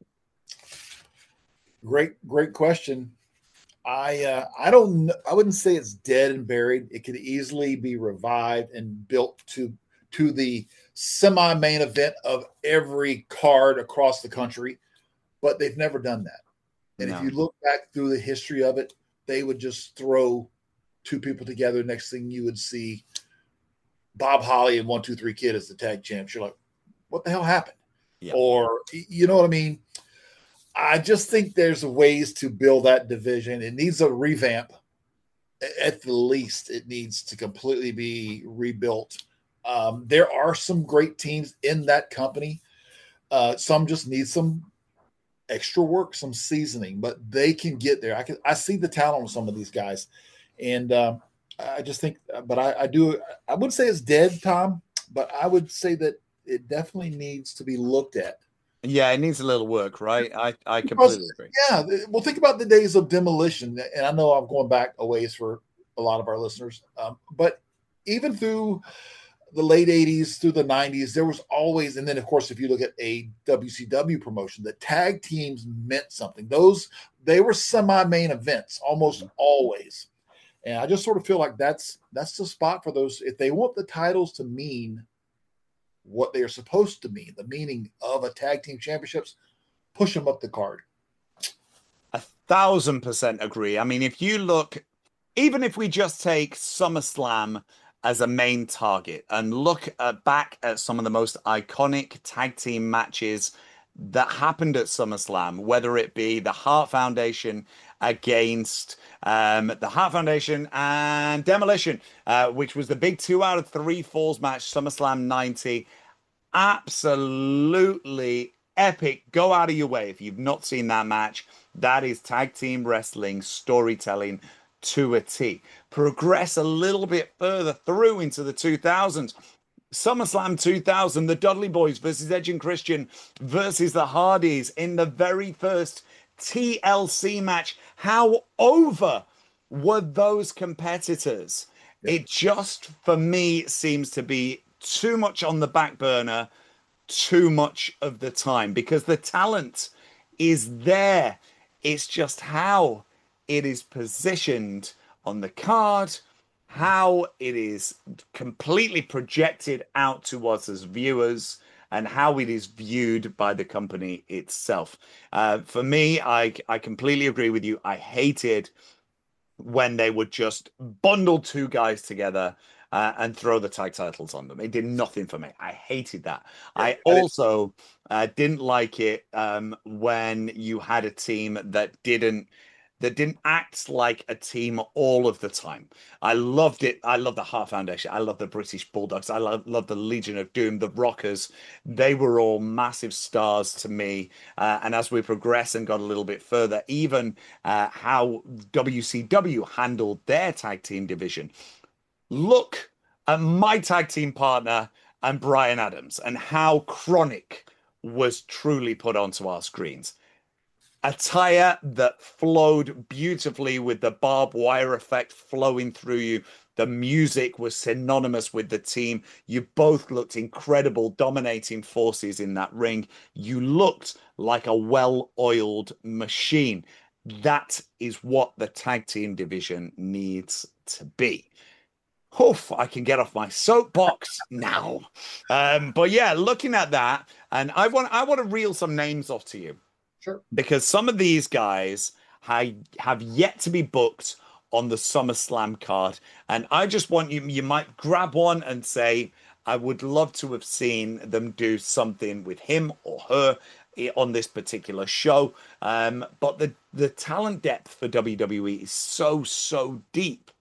Great question. I wouldn't say it's dead and buried. It could easily be revived and built to the semi-main event of every card across the country, but they've never done that. And if you look back through the history of it, they would just throw two people together. Next thing you would see Bob Holly and 1-2-3 Kid as the tag champs. You're like, what the hell happened? Yeah. Or, you know what I mean? I just think there's ways to build that division. It needs a revamp. at the least, it needs to completely be rebuilt. There are some great teams in that company. Some just need some extra work, some seasoning, but they can get there. I see the talent on some of these guys, and I just think. But I do. I wouldn't say it's dead, Tom, but I would say that it definitely needs to be looked at. Yeah, it needs a little work, right? I completely agree. Yeah, well, think about the days of Demolition, and I know I'm going back a ways for a lot of our listeners, but even through the late 80s through the 90s, there was always, and then of course, if you look at a WCW promotion, the tag teams meant something. They were semi-main events almost always. And I just sort of feel like that's the spot for those. If they want the titles to mean what they are supposed to mean, the meaning of a tag team championships, push them up the card. 1,000% agree. I mean, if you look, even if we just take SummerSlam as a main target and look back at some of the most iconic tag team matches that happened at SummerSlam, whether it be the Hart Foundation against the Hart Foundation and Demolition, which was the big 2 out of 3 falls match, SummerSlam 90. Absolutely epic. Go out of your way if you've not seen that match. That is tag team wrestling storytelling to a T. Progress a little bit further through into the 2000s. SummerSlam 2000, the Dudley Boys versus Edge and Christian versus the Hardys in the very first TLC match. How over were those competitors? Yeah. It just, for me, seems to be too much on the back burner, too much of the time, because the talent is there. It's just how it is positioned on the card, how it is completely projected out to us as viewers, and how it is viewed by the company itself. For me, I completely agree with you. I hated when they would just bundle 2 guys together and throw the tag titles on them. It did nothing for me. I hated that. Yeah, I also didn't like it when you had a team that didn't act like a team all of the time. I loved it. I love the Hart Foundation. I love the British Bulldogs. I love the Legion of Doom, the Rockers. They were all massive stars to me. And as we progress and got a little bit further, even how WCW handled their tag team division. Look at my tag team partner and Brian Adams and how Chronic was truly put onto our screens. Attire that flowed beautifully with the barbed wire effect flowing through you. The music was synonymous with the team. You both looked incredible, dominating forces in that ring. You looked like a well-oiled machine. That is what the tag team division needs to be. Oof, I can get off my soapbox now. But yeah, looking at that, and I want to reel some names off to you. Sure. Because some of these guys have yet to be booked on the SummerSlam card. And I just want you might grab one and say, I would love to have seen them do something with him or her on this particular show. But the talent depth for WWE is so deep.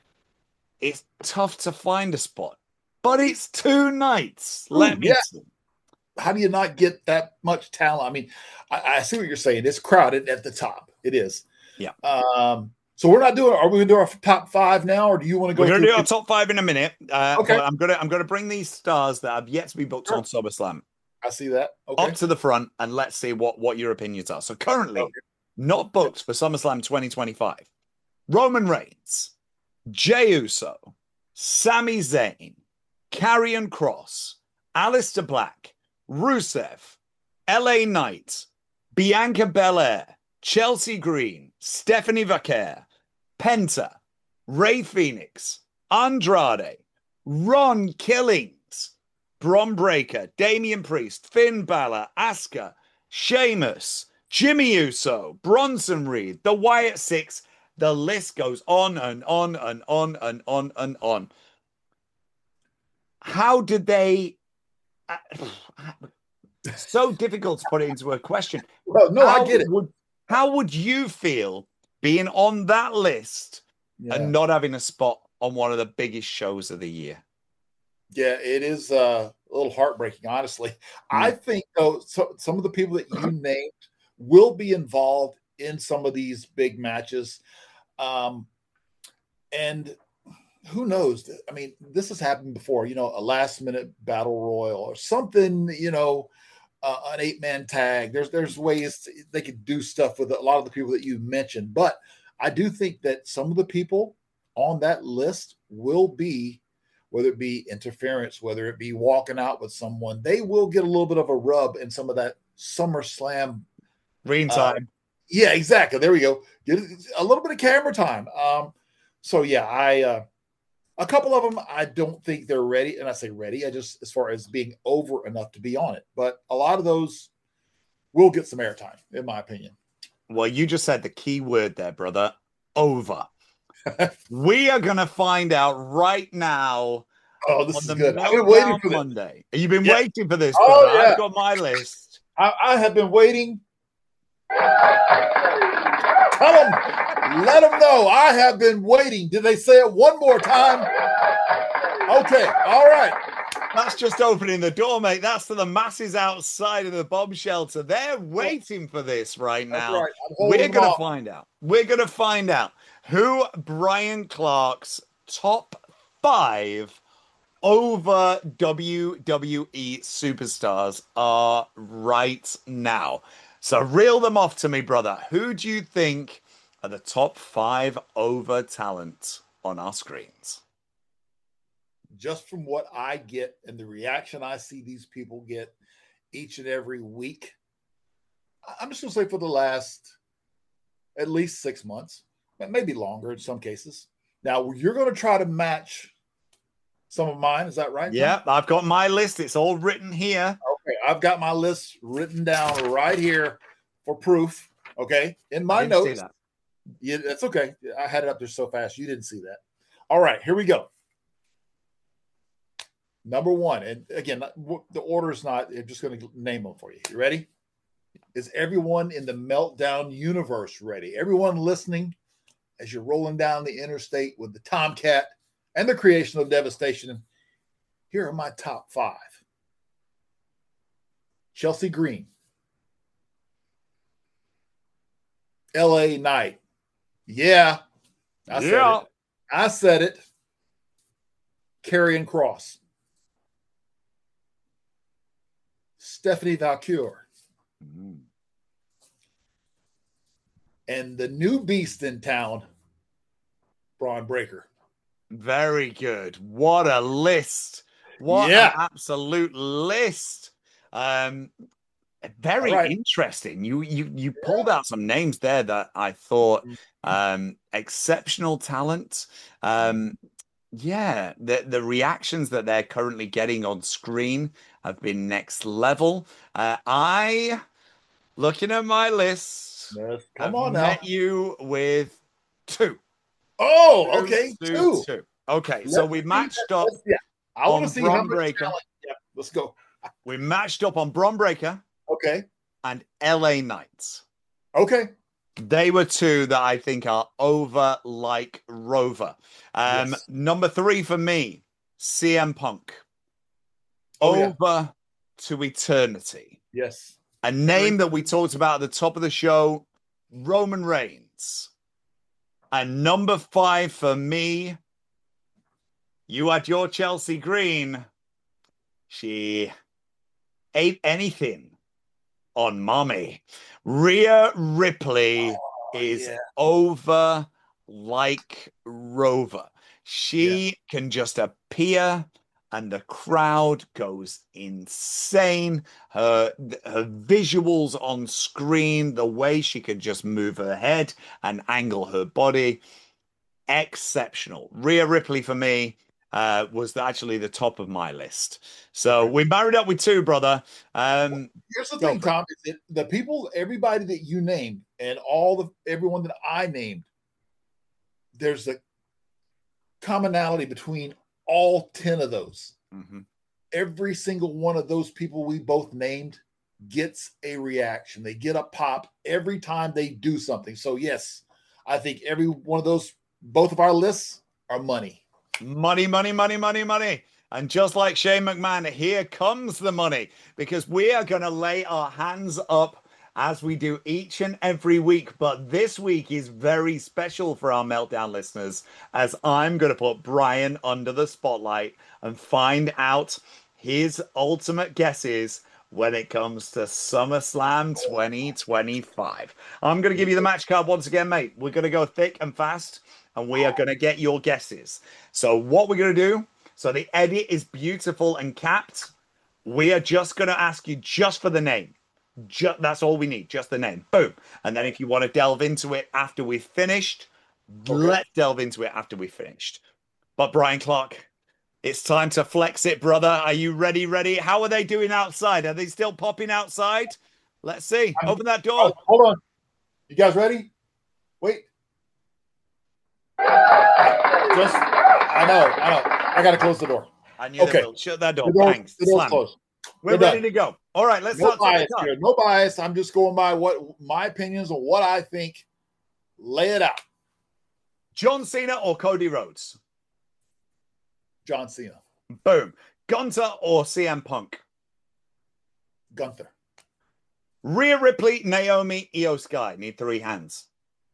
It's tough to find a spot, but it's 2 nights. Let me see. How do you not get that much talent? I mean, I see what you're saying. It's crowded at the top. It is. Yeah. So we're not doing. Are we going to do our top 5 now, or do you want to go? We're going to do our top 5 in a minute. Okay. I'm gonna bring these stars that have yet to be booked on SummerSlam. I see that. Okay. Up to the front, and let's see what your opinions are. So currently, not booked for SummerSlam 2025. Roman Reigns, Jey Uso, Sami Zayn, Karrion Kross, Aleister Black, Rusev, LA Knight, Bianca Belair, Chelsea Green, Stephanie Vaquer, Penta, Rey Fenix, Andrade, Ron Killings, Bron Breakker, Damian Priest, Finn Balor, Asuka, Sheamus, Jimmy Uso, Bronson Reed, the Wyatt Six. The list goes on and on and on and on and on. How did they... so difficult to put it into a question. Well, no, I get it. How would you feel being on that list and not having a spot on one of the biggest shows of the year. Yeah, it is a little heartbreaking, honestly. I think, though, some of the people that you named will be involved in some of these big matches. And who knows? I mean, this has happened before, a last-minute battle royal or something, an 8-man tag. There's ways they could do stuff with a lot of the people that you mentioned. But I do think that some of the people on that list will be, whether it be interference, whether it be walking out with someone, they will get a little bit of a rub in some of that SummerSlam green time. Yeah, exactly. There we go. Get a little bit of camera time. So yeah, a couple of them, I don't think they're ready. And I say ready, I just, as far as being over enough to be on it. But a lot of those will get some airtime, in my opinion. Well, you just said the key word there, brother. Over. We are going to find out right now. Oh, this is good. I've been waiting for Monday. You've been waiting for this, brother. Oh, yeah. I've got my list. I have been waiting. Tell them, let them know I have been waiting. Did they say it one more time? Okay, all right. That's just opening the door, mate. That's to the masses outside of the bomb shelter. They're waiting for this right now. Right. We're going to find out. We're going to find out who Brian Clark's top 5 over WWE superstars are right now. So reel them off to me, brother. Who do you think are the top 5 over talent on our screens? Just from what I get and the reaction I see these people get each and every week, I'm just going to say for the last at least 6 months, maybe longer in some cases. Now, you're going to try to match some of mine. Is that right? Yeah, I've got my list. It's all written here. Okay, I've got my list written down right here for proof. Okay, in my notes. That. Yeah, that's okay. I had it up there so fast. You didn't see that. All right, here we go. Number 1, and again, the order is not, I'm just going to name them for you. You ready? Is everyone in the Meltdown universe ready? Everyone listening as you're rolling down the interstate with the Tomcat and the creation of Devastation. Here are my top 5. Chelsea Green. LA Knight. Yeah. I said it. Karrion Kross. Stephanie Valkyrie. And the new beast in town, Braun Breaker. Very good. What a list. What an absolute list. Very interesting. You pulled out some names there that I thought exceptional talent. Yeah, the reactions that they're currently getting on screen have been next level. Looking at my list, come on now. Met you with 2. Oh, okay, 2. Okay, so we matched up. I want to see Braun Breaker. Yeah, let's go. We matched up on Braun Breaker. Okay. And LA Knights. Okay. They were 2 that I think are over like Rover. Number 3 for me, CM Punk. Over to eternity. Yes. A name that we talked about at the top of the show, Roman Reigns. And number 5 for me, you had your Chelsea Green. She ate anything on mommy. Rhea Ripley is over like Rover. She can just appear and the crowd goes insane. Her visuals on screen, the way she could just move her head and angle her body, exceptional. Rhea Ripley for me was actually the top of my list. So we married up with 2, brother. Here's the thing, Tom. Is the people, everybody that you named, and everyone that I named, there's a commonality between all 10 of those. Mm-hmm. Every single one of those people we both named gets a reaction. They get a pop every time they do something. So yes, I think every one of those both of our lists are money. Money, money, money, money, money. And just like Shane McMahon, here comes the money, because we are going to lay our hands up as we do each and every week. But this week is very special for our Meltdown listeners, as I'm going to put Brian under the spotlight and find out his ultimate guesses when it comes to SummerSlam 2025. I'm going to give you the match card once again, mate. We're going to go thick and fast, and we are going to get your guesses. So what we're going to do, so the edit is beautiful and capped. We are just going to ask you just for the name. That's all we need, just the name. Boom. And then if you want to delve into it after we've finished, let's delve into it after we've finished. But Brian Clark, it's time to flex it, brother. Are you ready? How are they doing outside? Are they still popping outside? Let's see. Open that door. Hold on. You guys ready? Wait. I know. I got to close the door. I knew they will. Shut that door. Thanks. The door's closed. We're ready to go. All right, let's start. No bias. I'm just going by what my opinions on what I think. Lay it out. John Cena or Cody Rhodes? John Cena. Boom. Gunther or CM Punk? Gunther. Rhea Ripley, Naomi, Io Sky. Need 3 hands.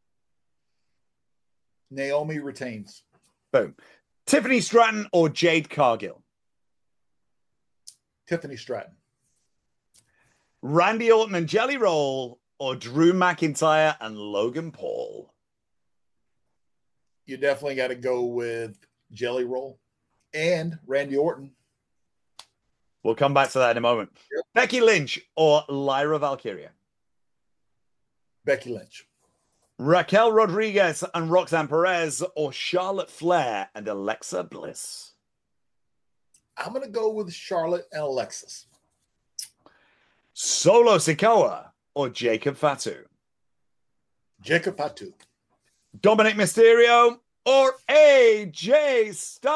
Naomi retains. Boom. Tiffany Stratton or Jade Cargill? Tiffany Stratton. Randy Orton and Jelly Roll or Drew McIntyre and Logan Paul? You definitely got to go with Jelly Roll and Randy Orton. We'll come back to that in a moment. Yep. Becky Lynch or Lyra Valkyria? Becky Lynch. Raquel Rodriguez and Roxanne Perez or Charlotte Flair and Alexa Bliss? I'm going to go with Charlotte and Alexis. Solo Sikoa or Jacob Fatu? Jacob Fatu. Dominic Mysterio or AJ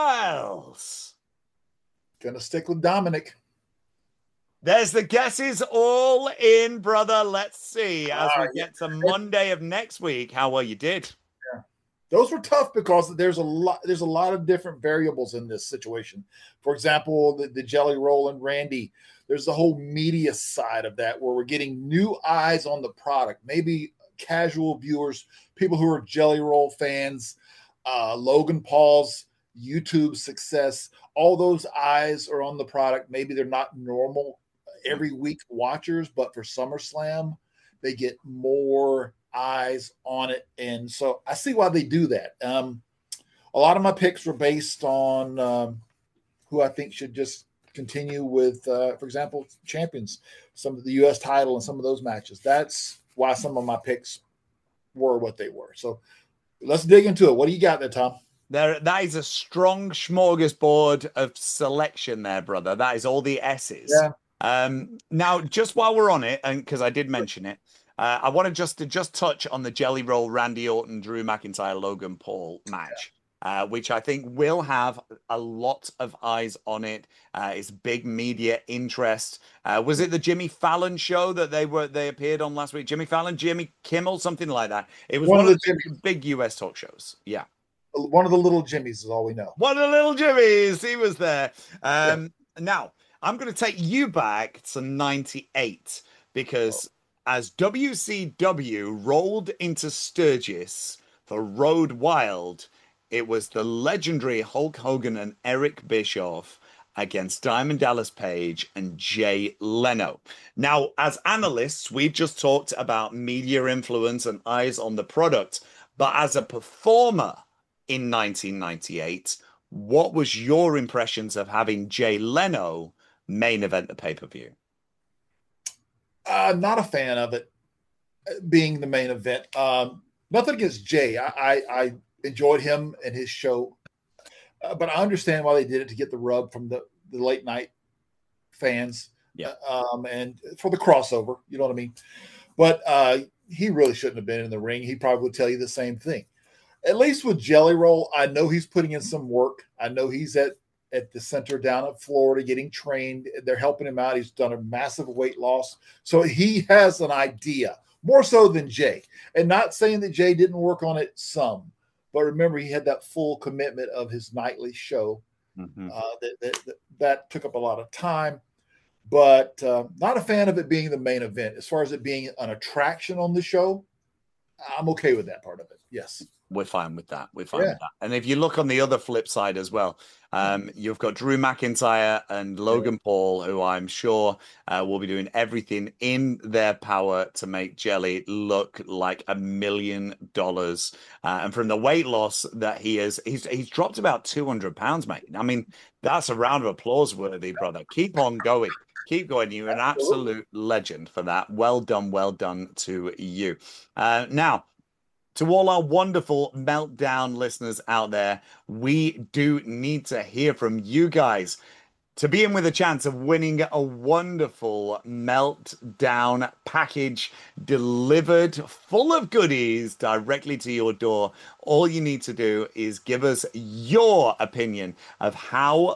Styles? Gonna stick with Dominic. There's the guesses all in, brother. Let's see as we get to Monday of next week how well you did. Yeah. Those were tough because there's a lot of different variables in this situation. For example, the Jelly Roll and Randy. There's the whole media side of that where we're getting new eyes on the product. Maybe casual viewers, people who are Jelly Roll fans, Logan Paul's YouTube success, all those eyes are on the product. Maybe they're not normal every week watchers, but for SummerSlam, they get more eyes on it. And so I see why they do that. A lot of my picks were based on who I think should just continue with, for example, champions, some of the U.S. title and some of those matches. That's why some of my picks were what they were. So let's dig into it. What do you got there, Tom? That is a strong smorgasbord of selection there, brother. That is all the S's. Yeah. Now, just while we're on it, and because I did mention it, I want to just touch on the Jelly Roll, Randy Orton, Drew McIntyre, Logan Paul match, which I think will have a lot of eyes on it. It's big media interest. Was it the Jimmy Fallon show that they appeared on last week? Jimmy Fallon, Jimmy Kimmel, something like that. It was one of the big US talk shows. Yeah. One of the little Jimmys is all we know. One of the little Jimmys. He was there. Now, I'm going to take you back to 98 because as WCW rolled into Sturgis for Road Wild, it was the legendary Hulk Hogan and Eric Bischoff against Diamond Dallas Page and Jay Leno. Now, as analysts, we've just talked about media influence and eyes on the product, but as a performer in 1998, what was your impressions of having Jay Leno main event the pay-per-view? Not a fan of it being the main event. Nothing against Jay. I enjoyed him and his show, but I understand why they did it to get the rub from the late night fans, and for the crossover. You know what I mean? But he really shouldn't have been in the ring. He probably would tell you the same thing. At least with Jelly Roll, I know he's putting in some work. I know he's at the center down in Florida getting trained. They're helping him out. He's done a massive weight loss. So he has an idea, more so than Jay. And not saying that Jay didn't work on it some, But remember, he had that full commitment of his nightly show. Mm-hmm. That took up a lot of time, but not a fan of it being the main event. As far as it being an attraction on the show, I'm okay with that part of it. Yes. We're fine with that. We're fine with that. And if you look on the other flip side as well, you've got Drew McIntyre and Logan Paul, who I'm sure will be doing everything in their power to make Jelly look like $1 million. And from the weight loss that he's dropped about 200 pounds, mate. I mean, that's a round of applause worthy, brother. Keep on going. Keep going. You're an absolute legend for that. Well done to you. Now, to all our wonderful Meltdown listeners out there, we do need to hear from you guys to be in with a chance of winning a wonderful Meltdown package delivered full of goodies directly to your door. All you need to do is give us your opinion of how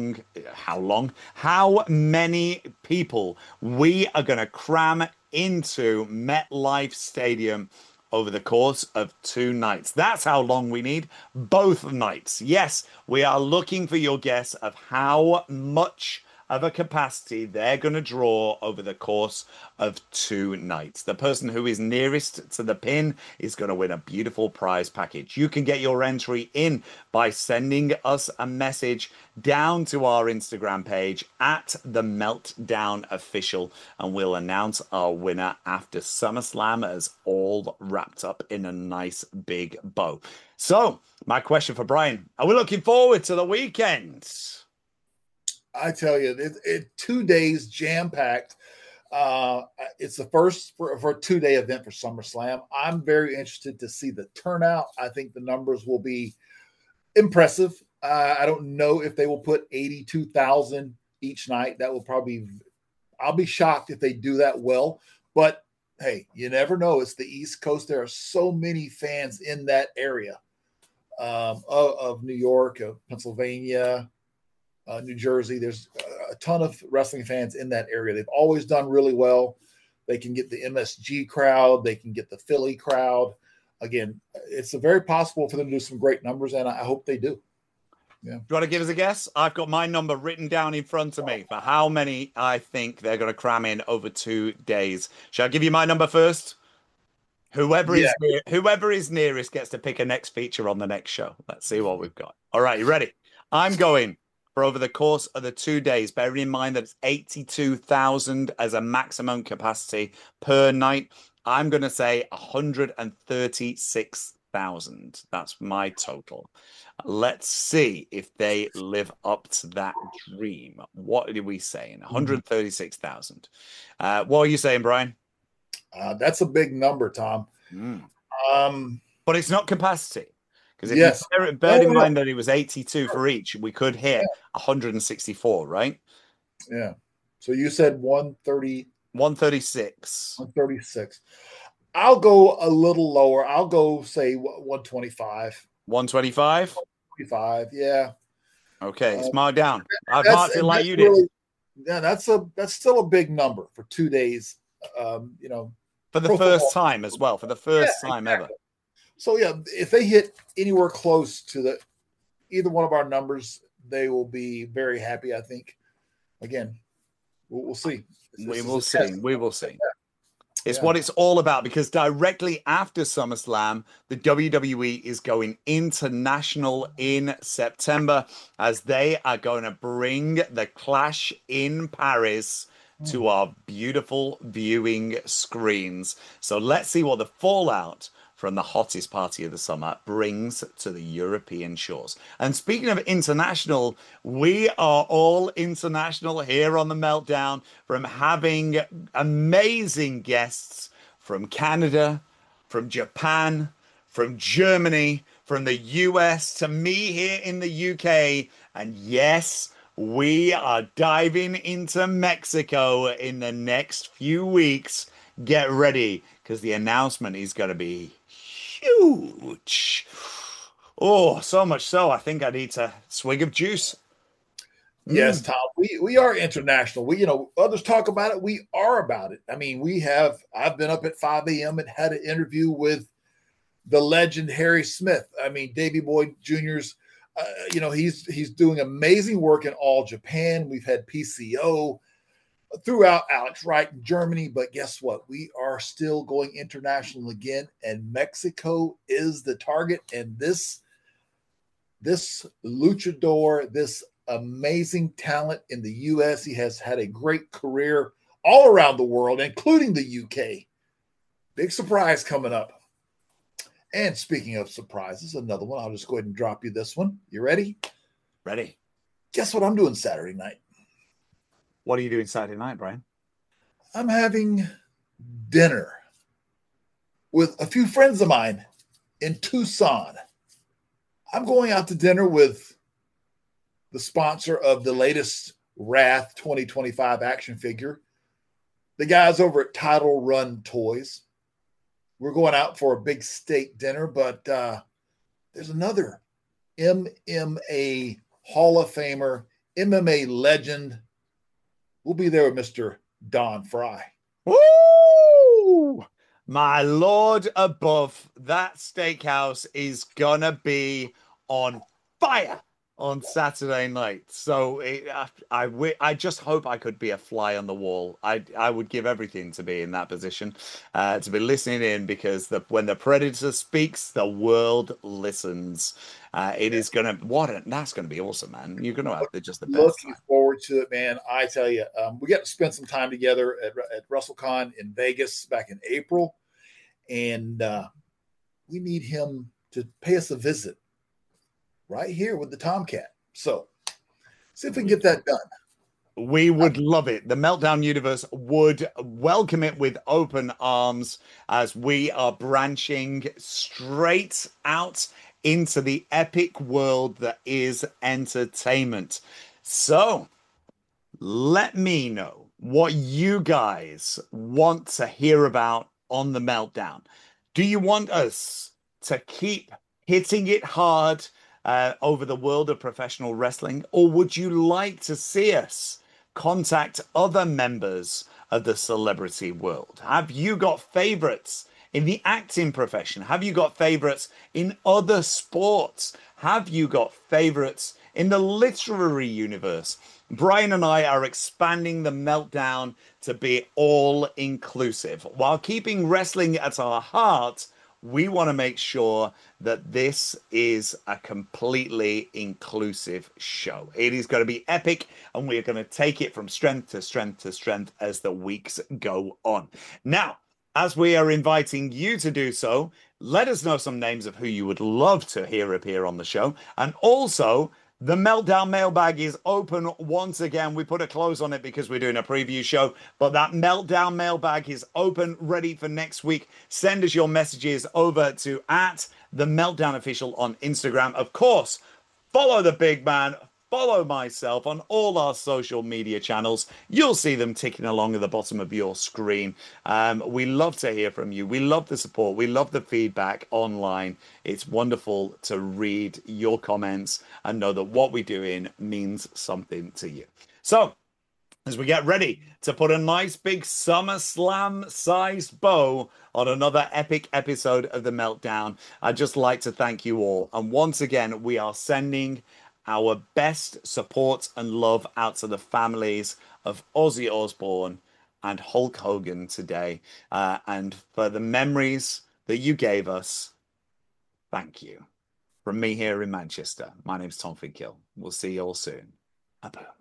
many people we are going to cram into MetLife Stadium over the course of 2 nights. That's how long we need, both nights. Yes, we are looking for your guess of how much of a capacity they're going to draw over the course of 2 nights. The person who is nearest to the pin is going to win a beautiful prize package. You can get your entry in by sending us a message down to our Instagram page at the Meltdown Official, and we'll announce our winner after SummerSlam as all wrapped up in a nice big bow. So, my question for Brian, are we looking forward to the weekend? I tell you, 2 days jam-packed. It's the first for a 2-day event for SummerSlam. I'm very interested to see the turnout. I think the numbers will be impressive. I don't know if they will put 82,000 each night. That will probably, I'll be shocked if they do that well. But hey, you never know. It's the East Coast. There are so many fans in that area of New York, of Pennsylvania, New Jersey. There's a ton of wrestling fans in that area. They've always done really well. They can get the MSG crowd. They can get the Philly crowd. Again, it's very possible for them to do some great numbers, and I hope they do. Yeah. Do you want to give us a guess? I've got my number written down in front of me for how many I think they're going to cram in over 2 days. Shall I give you my number first? Whoever is nearest gets to pick a next feature on the next show. Let's see what we've got. All right, you ready? I'm going for over the course of the 2 days, bearing in mind that it's 82,000 as a maximum capacity per night. I'm going to say 136,000. That's my total. Let's see if they live up to that dream. What are we saying? 136,000. What are you saying, Brian? That's a big number, Tom. But it's not capacity. Because if you bear in mind that it was 82 for each, we could hit 164, right? Yeah. So you said 136. 136. I'll go a little lower. I'll go say 125. 125? 125, yeah. Okay, it's marked down. I've marked it like you did. Yeah, that's still a big number for 2 days. For the first time as well. For the first time ever. So yeah, if they hit anywhere close to either one of our numbers, they will be very happy. I think. Again, we'll see. We will see. It's what it's all about, because directly after SummerSlam, the WWE is going international in September as they are going to bring the Clash in Paris to our beautiful viewing screens. So let's see what the fallout from the hottest party of the summer brings to the European shores. And speaking of international, we are all international here on the Meltdown, from having amazing guests from Canada, from Japan, from Germany, from the US, to me here in the UK. And yes, we are diving into Mexico in the next few weeks. Get ready, because the announcement is going to be huge. Oh, so much so, I think I need a swig of juice. Yes, Tom, we are international. Others talk about it. We are about it. I mean, I've been up at 5 a.m. and had an interview with the legend Harry Smith. I mean, Davey Boy Jr.'s, he's doing amazing work in All Japan. We've had PCO throughout Alex Wright in Germany, but guess what? We are still going international again, and Mexico is the target. And this luchador, this amazing talent in the U.S., he has had a great career all around the world, including the UK. Big surprise coming up. And speaking of surprises, another one. I'll just go ahead and drop you this one. You ready? Ready. Guess what I'm doing Saturday night? What are you doing Saturday night, Brian? I'm having dinner with a few friends of mine in Tucson. I'm going out to dinner with the sponsor of the latest Wrath 2025 action figure, the guys over at Title Run Toys. We're going out for a big steak dinner, but there's another MMA Hall of Famer, MMA legend. We'll be there with Mr. Don Fry. Woo! My Lord above, that steakhouse is gonna be on fire on Saturday night. So I just hope I could be a fly on the wall. I would give everything to be in that position, to be listening in, because when the Predator speaks, the world listens. That's gonna be awesome, man. You're gonna have just the best. Looking forward to it, man. I tell you, we got to spend some time together at WrestleCon in Vegas back in April, and we need him to pay us a visit right here with the Tomcat. So see if we can get that done. We would love it. The Meltdown universe would welcome it with open arms, as we are branching straight out into the epic world that is entertainment. So let me know what you guys want to hear about on the Meltdown. Do you want us to keep hitting it hard over the world of professional wrestling, or would you like to see us contact other members of the celebrity world? Have you got favorites in the acting profession? Have you got favorites in other sports? Have you got favorites in the literary universe? Brian and I are expanding the Meltdown to be all inclusive. While keeping wrestling at our heart, we want to make sure that this is a completely inclusive show. It is going to be epic, and we're going to take it from strength to strength to strength as the weeks go on. Now, as we are inviting you to do so, let us know some names of who you would love to hear appear on the show. And also, the Meltdown mailbag is open once again. We put a close on it because we're doing a preview show, but that Meltdown mailbag is open, ready for next week. Send us your messages over to @TheMeltdownOfficial on Instagram. Of course, follow the big man, follow myself on all our social media channels. You'll see them ticking along at the bottom of your screen. We love to hear from you. We love the support. We love the feedback online. It's wonderful to read your comments and know that what we're doing means something to you. So, as we get ready to put a nice big SummerSlam-sized bow on another epic episode of The Meltdown, I'd just like to thank you all. And once again, we are sending our best support and love out to the families of Ozzy Osbourne and Hulk Hogan today. And for the memories that you gave us, thank you. From me here in Manchester, my name's Tom Figkill. We'll see you all soon. Bye-bye.